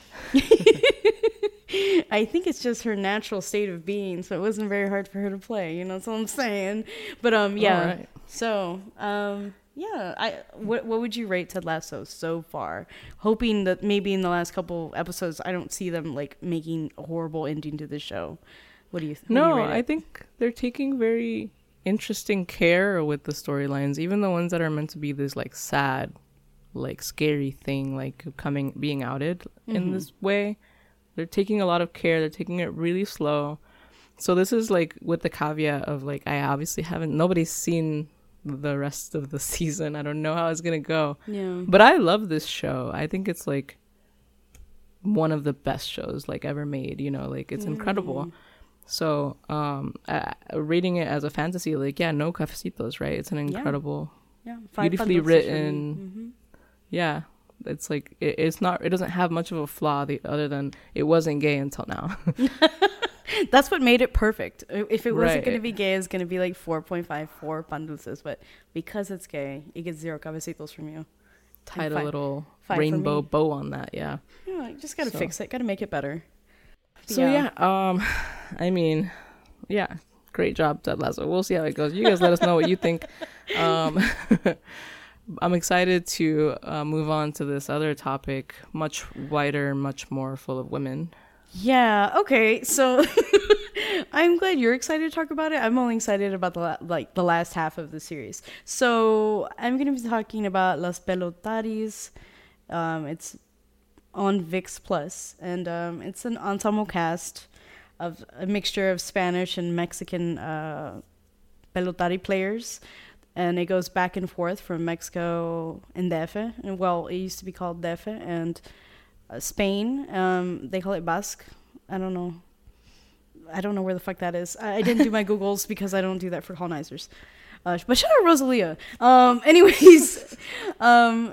I think it's just her natural state of being, so it wasn't very hard for her to play. You know, that's what I'm saying. But um, yeah. All right. So um, yeah. I what what would you rate Ted Lasso so far? Hoping that maybe in the last couple episodes, I don't see them like making a horrible ending to the show. What do you? What do you No, rate it? I think they're taking very interesting care with the storylines, even the ones that are meant to be this like sad, like scary thing, like coming being outed in Mhm. this way. They're taking a lot of care. They're taking it really slow. So this is like with the caveat of like I obviously haven't nobody's seen the rest of the season. I don't know how it's gonna go. Yeah. But I love this show. I think it's like one of the best shows like ever made, you know, like it's incredible. Mm. So, um uh, rating it as a fantasy, like yeah, no cafecitos, right? It's an Yeah. incredible, Yeah. Five beautifully bundles is really- written. mhm. yeah, it's like it, it's not. It doesn't have much of a flaw the, other than it wasn't gay until now. That's what made it perfect. If it wasn't Right. going to be gay, it's going to be like four point five four pan dulces. But because it's gay, it gets zero cabecitos from you. Tied fi- a little five for rainbow me. bow on that. Yeah. You know, you just got to So- fix it. Got to make it better. So yeah. um, I mean, yeah, great job, Ted Lasso. We'll see how it goes. You guys let us know what you think. Um, I'm excited to uh, move on to this other topic, much wider, much more full of women. Yeah. Okay. So I'm glad you're excited to talk about it. I'm only excited about the la- like the last half of the series. So I'm gonna be talking about Las Pelotaris. Um, it's on VIX Plus, and um, it's an ensemble cast of a mixture of Spanish and Mexican uh, pelotari players. And it goes back and forth from Mexico and D F, and well, it used to be called D F, and uh, Spain. Um, they call it Basque. I don't know. I don't know where the fuck that is. I, I didn't do my Googles because I don't do that for colonizers. Uh, but shout out Rosalia. Um, anyways, um,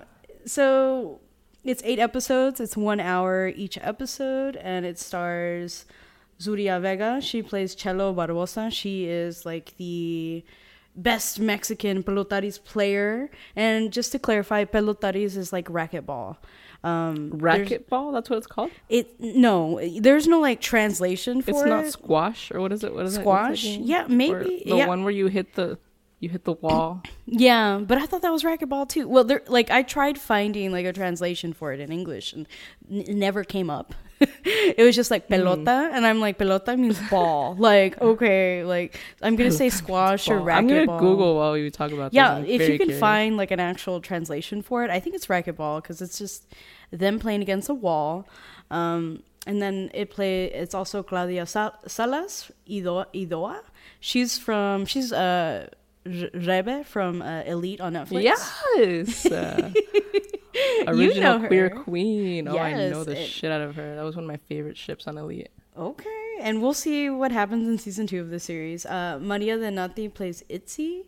so it's eight episodes. It's one hour each episode, and it stars Zuria Vega. She plays Chelo Barbosa. She is like the best Mexican pelotaris player. And just to clarify, pelotaris is like racquetball. Um, there's- Racquetball, that's what it's called? It no, there's no like translation for It's it. not squash, or what is it? What is Squash? It? Yeah, Or maybe. the yeah. one where you hit the you hit the wall. Yeah, but I thought that was racquetball too. Well, there, like I tried finding like a translation for it in English, and n- it never came up. It was just like pelota, mm. and I'm like, pelota means ball. Like, okay, like I'm gonna say squash or racquetball. I'm gonna Google while we talk about yeah, this. Yeah, if you can curious. find like an actual translation for it, I think it's racquetball because it's just them playing against a wall. Um, and then it play. It's also Claudia Sal- Salas Idoa. Idoa. She's from. She's uh. Rebe from uh, Elite on Netflix. Yes. Uh, original You know her. queer queen. Oh, I Yes, know the it- shit out of her. That was one of my favorite ships on Elite. Okay, and we'll see what happens in season two of the series. Uh, Maria de Nati plays Itzy,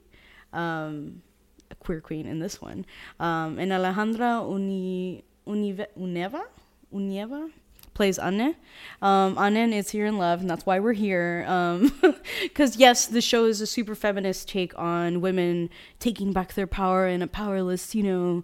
um, a queer queen in this one. Um, and Alejandra Uni, Unive, Uneva? Unieva? Plays Anne. Um, Anne and Itzy are in love, and that's why we're here. Because, um, yes, the show is a super feminist take on women taking back their power in a powerless, you know,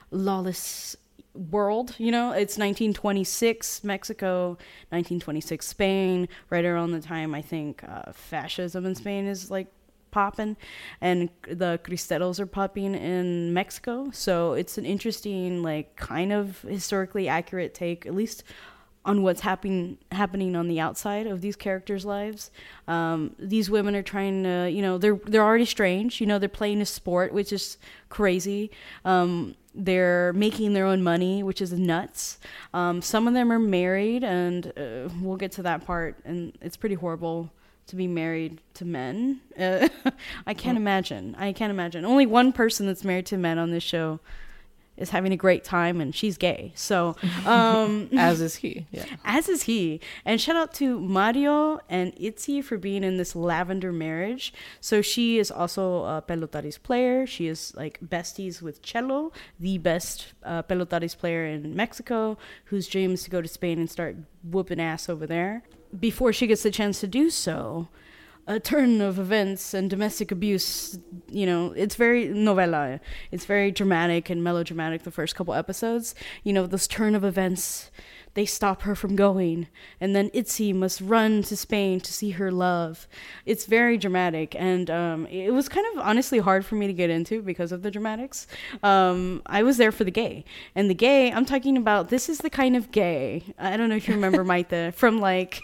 lawless world. You know, it's nineteen twenty-six Mexico, nineteen twenty-six Spain, right around the time I think uh, fascism in Spain is like popping, and the cristeros are popping in Mexico. So it's an interesting, like, kind of historically accurate take, at least on what's happening happening on the outside of these characters' lives. Um, these women are trying to, you know, they're they're already strange. You know, they're playing a sport, which is crazy. Um, they're making their own money, which is nuts. Um, some of them are married, and uh, we'll get to that part. And it's pretty horrible to be married to men. Uh, I can't imagine. I can't imagine. Only one person that's married to men on this show is having a great time, and she's gay. So, um, as is he. Yeah. As is he. And shout out to Mario and Itzy for being in this lavender marriage. So she is also a pelotaris player. She is like besties with Chelo, the best uh, pelotaris player in Mexico, whose dream is to go to Spain and start whooping ass over there. Before she gets the chance to do so, a turn of events and domestic abuse, you know, it's very novela. It's very dramatic and melodramatic the first couple episodes. You know, this turn of events, they stop her from going. And then Itzy must run to Spain to see her love. It's very dramatic. And um, it was kind of honestly hard for me to get into because of the dramatics. Um, I was there for the gay. And the gay, I'm talking about, this is the kind of gay. I don't know if you remember Maite from like...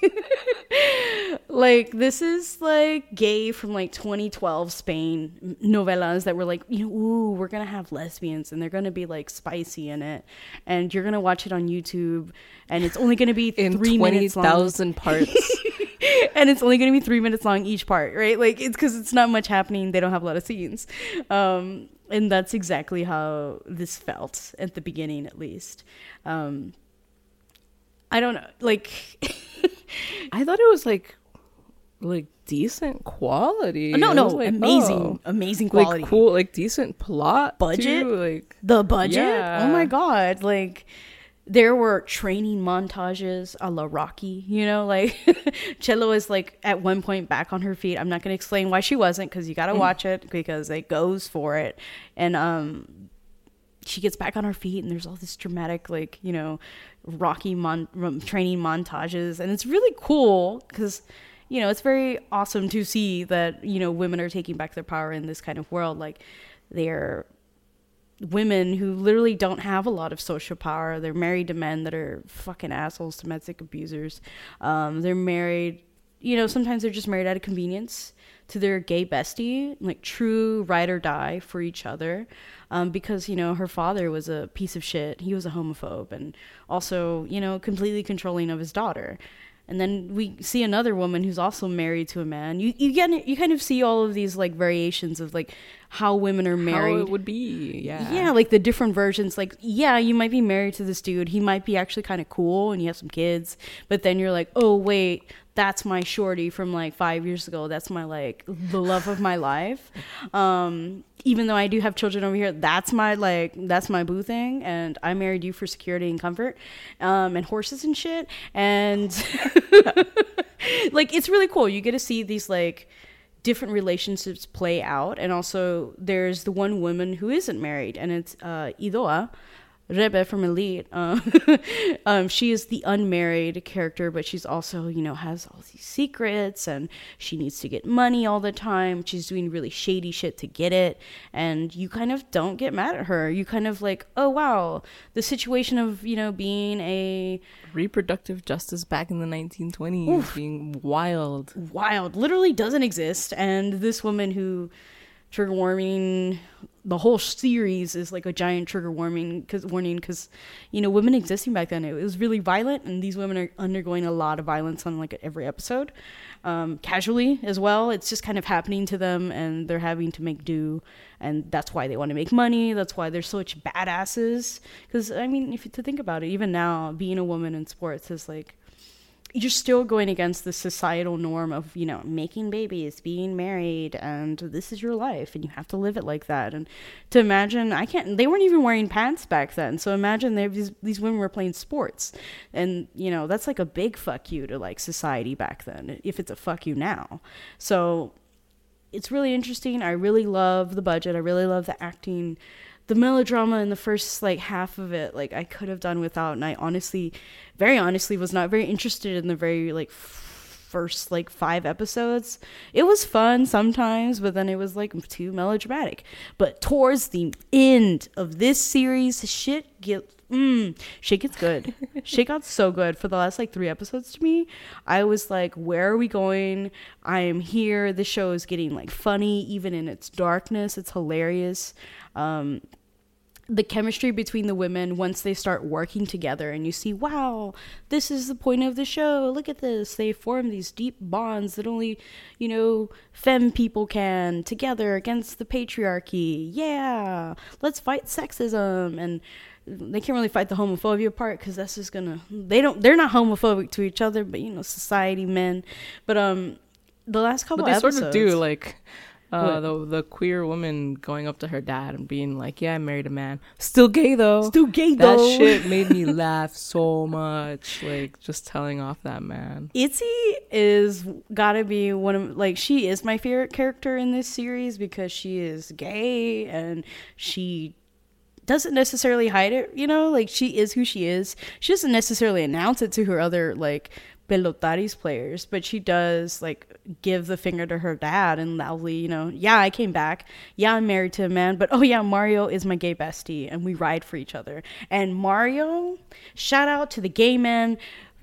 like this is like gay from like twenty twelve Spain novelas that were like, you know, ooh, we're gonna have lesbians and they're gonna be like spicy in it, and you're gonna watch it on YouTube, and it's only gonna be in three twenty minutes long. thousand parts, and it's only gonna be three minutes long each part, right? Like it's because it's not much happening. They don't have a lot of scenes, um, and that's exactly how this felt at the beginning, at least. Um, I don't know, like. I thought it was like like decent quality. No, It no, was like, amazing, oh, amazing quality. like cool, like decent plot, Budget? too, like The budget? Yeah. Oh my god. Like there were training montages a la Rocky, you know, like Cello is like at one point back on her feet. I'm not going to explain why she wasn't, because you got to watch it, because it goes for it. And um she gets back on her feet, and there's all this dramatic, like, you know, Rocky mon- training montages, and it's really cool because, you know, it's very awesome to see that, you know, women are taking back their power in this kind of world. Like, they're women who literally don't have a lot of social power. They're married to men that are fucking assholes, domestic abusers. Um, they're married, you know, sometimes they're just married out of convenience to their gay bestie, like true ride or die for each other. Um, because, you know, her father was a piece of shit. He was a homophobe and also, you know, completely controlling of his daughter. And then we see another woman who's also married to a man. You you get you kind of see all of these like variations of like how women are married. how it would be. Yeah. Yeah, like the different versions. Like, yeah, you might be married to this dude. He might be actually kind of cool and you have some kids. But then you're like, oh, wait, that's my shorty from like five years ago. That's my like the love of my life. Um, even though I do have children over here, that's my like that's my boo thing. And I married you for security and comfort, um, and horses and shit. And like, it's really cool. You get to see these like different relationships play out. And also there's the one woman who isn't married, and it's uh, Idoa Rebe from Elite. Um, um, she is the unmarried character, but she's also, you know, has all these secrets, and she needs to get money all the time. She's doing really shady shit to get it, and you kind of don't get mad at her. You kind of like, oh wow, the situation of, you know, being a reproductive justice back in the nineteen twenties Oof. being wild wild literally doesn't exist. And this woman who, trigger warning, the whole series is like a giant trigger warning because warning because you know, women existing back then, it was really violent, and these women are undergoing a lot of violence on like every episode, um casually as well. It's just kind of happening to them, and they're having to make do, and that's why they want to make money. That's why they're such badasses, because I mean, if you to think about it, even now being a woman in sports is like, you're still going against the societal norm of, you know, making babies, being married, and this is your life, and you have to live it like that. And to imagine, I can't, they weren't even wearing pants back then. So imagine they, these, these women were playing sports. And, you know, that's like a big fuck you to like society back then, if it's a fuck you now. So it's really interesting. I really love the budget. I really love the acting. The melodrama in the first like half of it, like I could have done without, and I honestly, very honestly, was not very interested in the very like f- first like five episodes. It was fun sometimes, but then it was like too melodramatic. But towards the end of this series, shit get mm, shit gets good. Shit got so good for the last like three episodes. To me, I was like, where are we going? I am here. The show is getting like funny, even in its darkness. It's hilarious. Um, the chemistry between the women, once they start working together and you see, wow, this is the point of the show. Look at this. They form these deep bonds that only, you know, femme people can, together against the patriarchy. Yeah, let's fight sexism. And they can't really fight the homophobia part, because that's just gonna, they don't, they're not homophobic to each other, but, you know, society, men. But um, the last couple but they episodes, sort of do, like, Uh, the the queer woman going up to her dad and being like, yeah, I married a man. Still gay, though. Still gay, though. That shit made me laugh so much. Like, just telling off that man. Itzy is gotta be one of, like, she is my favorite character in this series because she is gay and she doesn't necessarily hide it, you know? Like, she is who she is. She doesn't necessarily announce it to her other, like, Pelotaris players, but she does like give the finger to her dad and loudly, you know, yeah, I came back. Yeah, I'm married to a man, but oh yeah, Mario is my gay bestie and we ride for each other. And Mario, shout out to the gay man,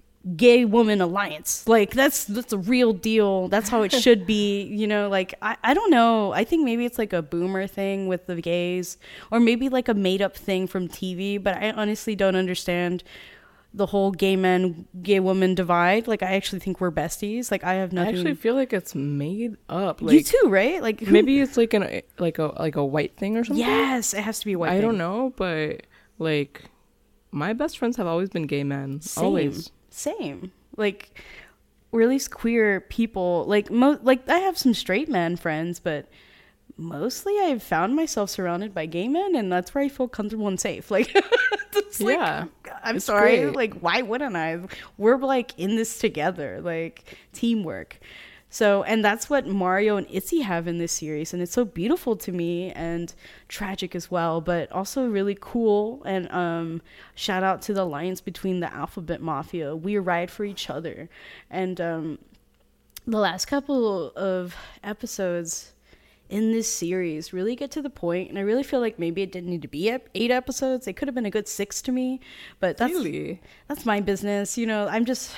gay woman alliance. Like that's, that's a real deal. That's how it should be. You know, like, I, I don't know. I think maybe it's like a boomer thing with the gays, or maybe like a made up thing from T V, but I honestly don't understand the whole gay man, gay woman divide. Like, I actually think we're besties. Like, I have nothing. I actually feel like it's made up. Like, you too, right? Like, who... maybe it's like an like a like a white thing or something. Yes, it has to be a white. I thing. don't know, but like, my best friends have always been gay men. Same. Always. Same. Like, or at least queer people, like mo- like I have some straight man friends, but mostly I've found myself surrounded by gay men, and that's where I feel comfortable and safe. Like, it's like, Yeah, I'm it's sorry. great. Like, why wouldn't I? We're like in this together, like teamwork. So, and that's what Mario and Itzy have in this series, and it's so beautiful to me and tragic as well, but also really cool. And um, shout out to the alliance between the Alphabet Mafia. We ride for each other, and um, the last couple of episodes in this series really get to the point, and I really feel like maybe it didn't need to be ep- eight episodes. It could have been a good six to me, but that's Really? that's my business. You know, I'm just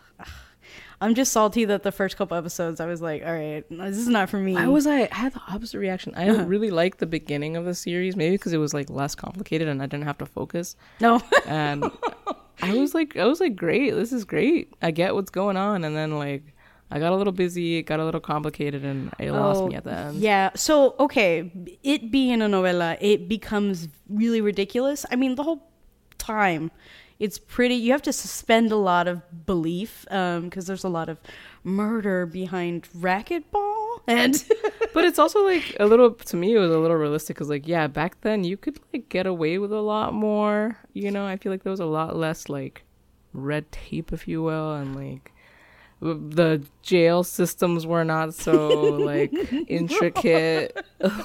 I'm just salty that the first couple episodes I was like, all right, this is not for me. I was I had the opposite reaction. I Uh-huh. really liked the beginning of the series, maybe because it was like less complicated and I didn't have to focus. no. And I was like, I was like, great, this is great. I get what's going on, and then like I got a little busy, it got a little complicated, and it lost Oh, me at the end. Yeah. So, okay, it being a novela, it becomes really ridiculous. I mean, the whole time, it's pretty, you have to suspend a lot of belief um, because there's a lot of murder behind racquetball. And But it's also like a little, to me, it was a little realistic because, like, yeah, back then you could like get away with a lot more. You know, I feel like there was a lot less like red tape, if you will, and like w- the jail systems were not so like intricate.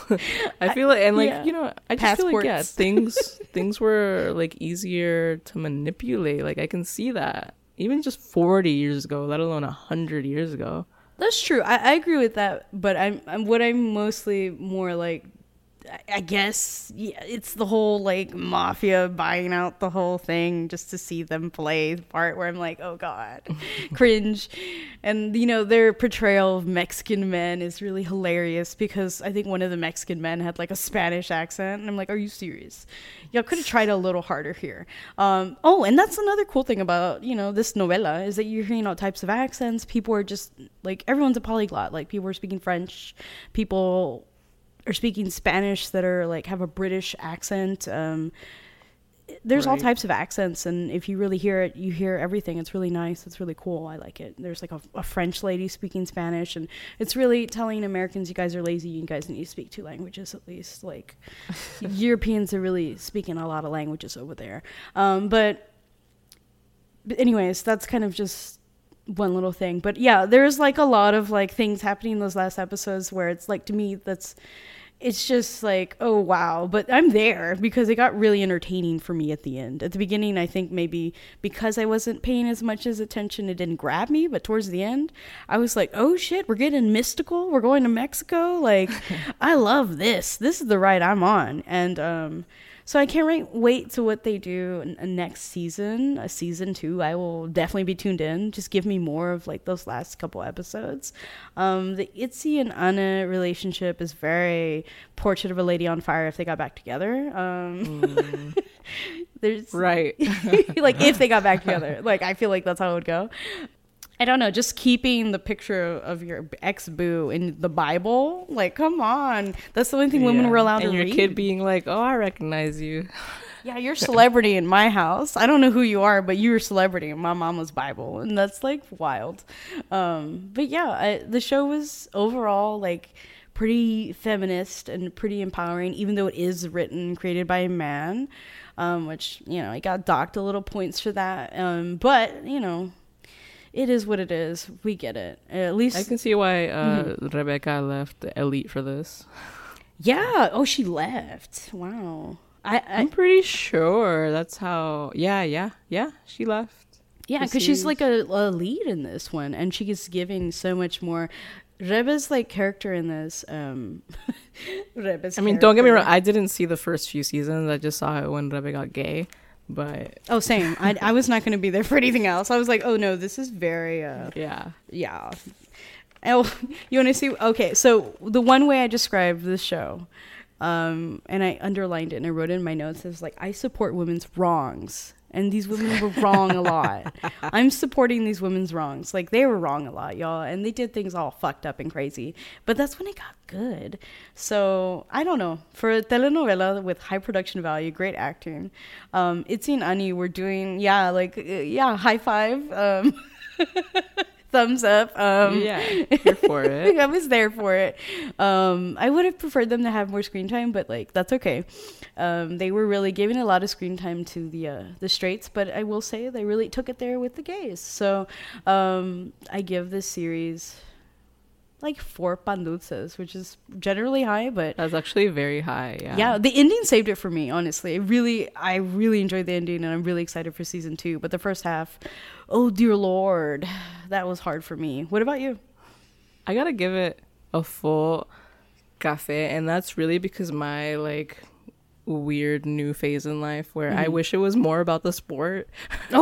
I feel like, and like Yeah. you know, I just feel like yeah, Passports. things things were like easier to manipulate. Like I can see that even just forty years ago, let alone a hundred years ago. that's true. I, I agree with that. But I'm, I'm what I'm mostly more like, I- I guess yeah, it's the whole like mafia buying out the whole thing just to see them play the part where I'm like, oh god, cringe. And you know, their portrayal of Mexican men is really hilarious because I think one of the Mexican men had like a Spanish accent, and I'm like, are you serious? Y'all could have tried a little harder here. Um, oh, and that's another cool thing about, you know, this novella is that you're hearing all types of accents. People are just like, everyone's a polyglot. Like people are speaking French, people are speaking Spanish that are like have a British accent. Um, there's all Right. types of accents, and if you really hear it, you hear everything. It's really nice. It's really cool. I like it. There's like a, a French lady speaking Spanish, and it's really telling Americans, you guys are lazy. You guys need to speak two languages at least. Like Europeans are really speaking a lot of languages over there. Um, but, but anyways, that's kind of just one little thing. But yeah, there's like a lot of like things happening in those last episodes where it's like, to me, that's, it's just like, oh wow, but I'm there because it got really entertaining for me at the end. At the beginning, I think maybe because I wasn't paying as much as attention, it didn't grab me, but towards the end, I was like, oh shit, we're getting mystical, we're going to Mexico, like I love this. This is the ride I'm on. And um so I can't wait, wait to what they do in, in next season, a season two. I will definitely be tuned in. Just give me more of like those last couple episodes. Um, the Itzy and Anna relationship is very Portrait of a Lady on Fire if they got back together. Um, Mm, there's right. like if they got back together, like I feel like that's how it would go. I don't know, just keeping the picture of your ex-boo in the Bible, like, come on. That's the only thing women Yeah. were allowed and to your read. kid being like, oh, I recognize you. Yeah, you're a celebrity in my house. I don't know who you are, but you're a celebrity in my mama's Bible, and that's like wild. Um, but yeah, I, the show was overall like pretty feminist and pretty empowering, even though it is written and created by a man, um, which, you know, I got docked a little points for that. Um, but, you know, it is what it is. We get it. At least, I can see why uh, Mm-hmm. Rebecca left the Elite for this. yeah. Oh, she left. Wow. I, I I'm pretty sure that's how. Yeah, yeah, yeah. She left. Yeah, the because she's series. like a, a lead in this one, and she is giving so much more. Rebe's like character in this. Um, Rebe's I mean, don't get me wrong. character- I didn't see the first few seasons. I just saw it when Rebe got gay. But Oh, same. I, I was not going to be there for anything else. I was like, oh no, this is very. Uh, yeah, yeah. Oh, you want to see? Okay, so the one way I described this show, um, and I underlined it and I wrote it in my notes, is like, I support women's wrongs. And these women were wrong a lot. I'm supporting these women's wrongs. Like, they were wrong a lot, y'all. And they did things all fucked up and crazy. But that's when it got good. So, I don't know. For a telenovela with high production value, great acting, um, Itzy and Ani were doing, yeah, like, uh, yeah, high five. Um, thumbs up. Um, yeah, here for it. I was there for it. Um, I would have preferred them to have more screen time, but like that's okay. Um, they were really giving a lot of screen time to the uh, the straights, but I will say they really took it there with the gays. So um, I give this series like four pan dulces, which is generally high, but That's actually very high. Yeah. yeah, the ending saved it for me, honestly. I really, I really enjoyed the ending, and I'm really excited for season two. But the first half, oh dear Lord, that was hard for me. What about you? I gotta give it a full cafe, and that's really because my like weird new phase in life where Mm-hmm. I wish it was more about the sport. Oh,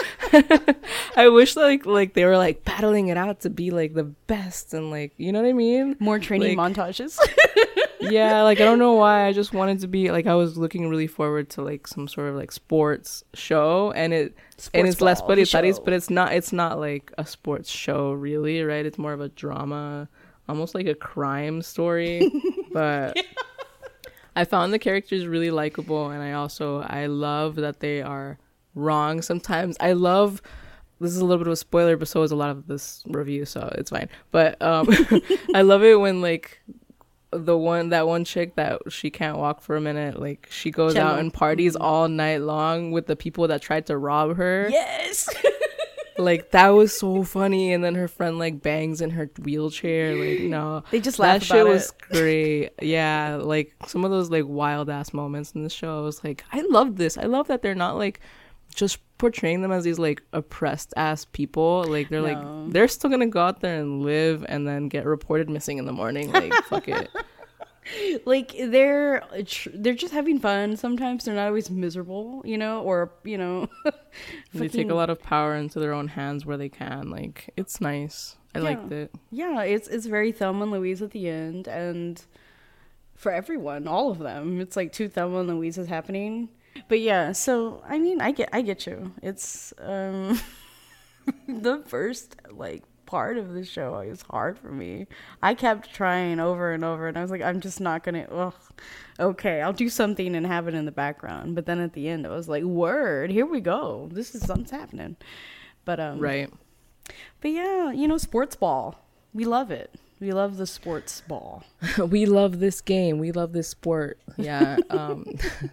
I wish like like they were like battling it out to be like the best and like, you know what I mean? more training Like- montages. Yeah, like I don't know why. I just wanted to be like I was looking really forward to like some sort of like sports show, and it and it's less Sports ball, buddy show. but it's not it's not like a sports show really, right? It's more of a drama, almost like a crime story. But I found the characters really likable, and I also I love that they are wrong sometimes. I love this is a little bit of a spoiler, but so is a lot of this review, so it's fine. But um I love it when like the one that one chick that she can't walk for a minute, like she goes Chemo. out and parties all night long with the people that tried to rob her. Yes. Like that was so funny, and then her friend like bangs in her wheelchair. Like no, They just that laugh shit about was it. great. Yeah, like some of those like wild ass moments in the show. I was like, I love this. I love that they're not like just portraying them as these like oppressed ass people. Like they're No. like they're still gonna go out there and live and then get reported missing in the morning. Like fuck it. Like they're tr- they're just having fun. Sometimes they're not always miserable, you know, or you know. They take fucking- a lot of power into their own hands where they can. Like it's nice. I Yeah. liked it. Yeah, it's it's very Thelma and Louise at the end, and for everyone, all of them, it's like two Thelma and Louises happening. But yeah, so I mean, I get I get you. It's um the first like part of the show is hard for me. I kept trying over and over, and I was like, I'm just not gonna. Ugh. Okay, I'll do something and have it in the background. But then at the end, I was like, word, here we go. This is something's happening. But um, Right. But yeah, you know, sports ball. We love it. We love the sports ball. We love this game. We love this sport. Yeah. Um,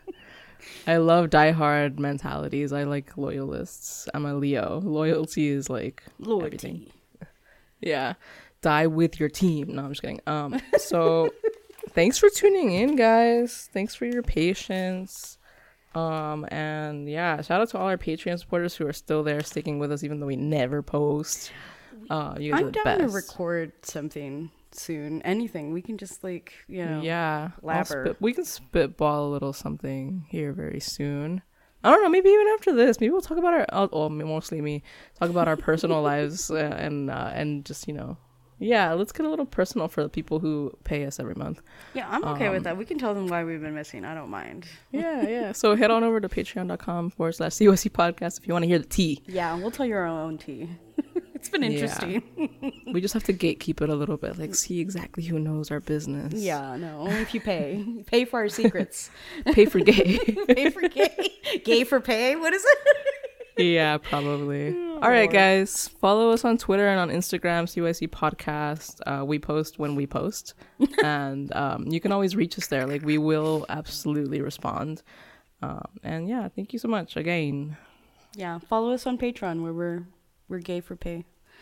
I love diehard mentalities. I like loyalists. I'm a Leo. Loyalty is like everything. Loyalty. Yeah. Die with your team. No, I'm just kidding. Um, so thanks for tuning in, guys. Thanks for your patience. Um, and yeah, shout out to all our Patreon supporters who are still there, sticking with us, even though we never post. Uh, you guys are I'm the down best. to record something soon. Anything. We can just like, you know. Yeah, I'll labber. spit- we can spitball a little something here very soon. I don't know, maybe even after this, maybe we'll talk about our, oh, well, mostly me, talk about our personal lives uh, and uh, and just, you know, yeah, let's get a little personal for the people who pay us every month. Yeah, I'm okay Um, with that. We can tell them why we've been missing. I don't mind. Yeah, yeah. So head on over to patreon.com forward slash COSC podcast if you want to hear the tea. Yeah, we'll tell you our own tea. It's been Yeah. interesting. We just have to gatekeep it a little bit, like see exactly who knows our business. Yeah, no, only if you pay. Pay for our secrets. Pay for gay. Pay for gay. Gay for pay? What is it? Yeah, probably. All right, Lord. guys. Follow us on Twitter and on Instagram, C Y C Podcast. Uh, we post when we post. and um, you can always reach us there. Like, we will absolutely respond. Um, and yeah, thank you so much again. Yeah, follow us on Patreon where we're we're gay for pay.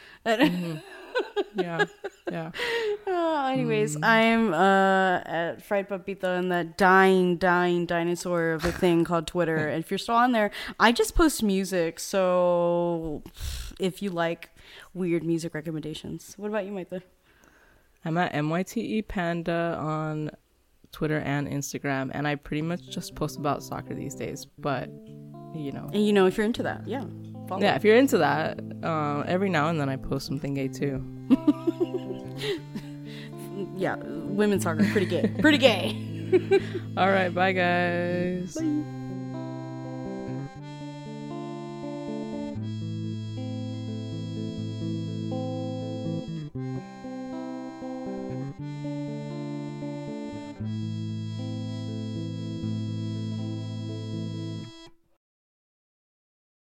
Yeah, yeah. Uh, anyways, I'm uh, at Fried Papito and that dying, dying dinosaur of a thing called Twitter. And if you're still on there, I just post music. So if you like weird music recommendations, what about you, Maitha? I'm at M Y T E Panda on Twitter and Instagram. And I pretty much just post about soccer these days. But, you know. And you know, if you're into that, yeah. Follow. Yeah, if you're into that, uh, every now and then I post something gay too. Yeah, women's soccer, pretty gay. Pretty gay. All right, bye guys. Bye.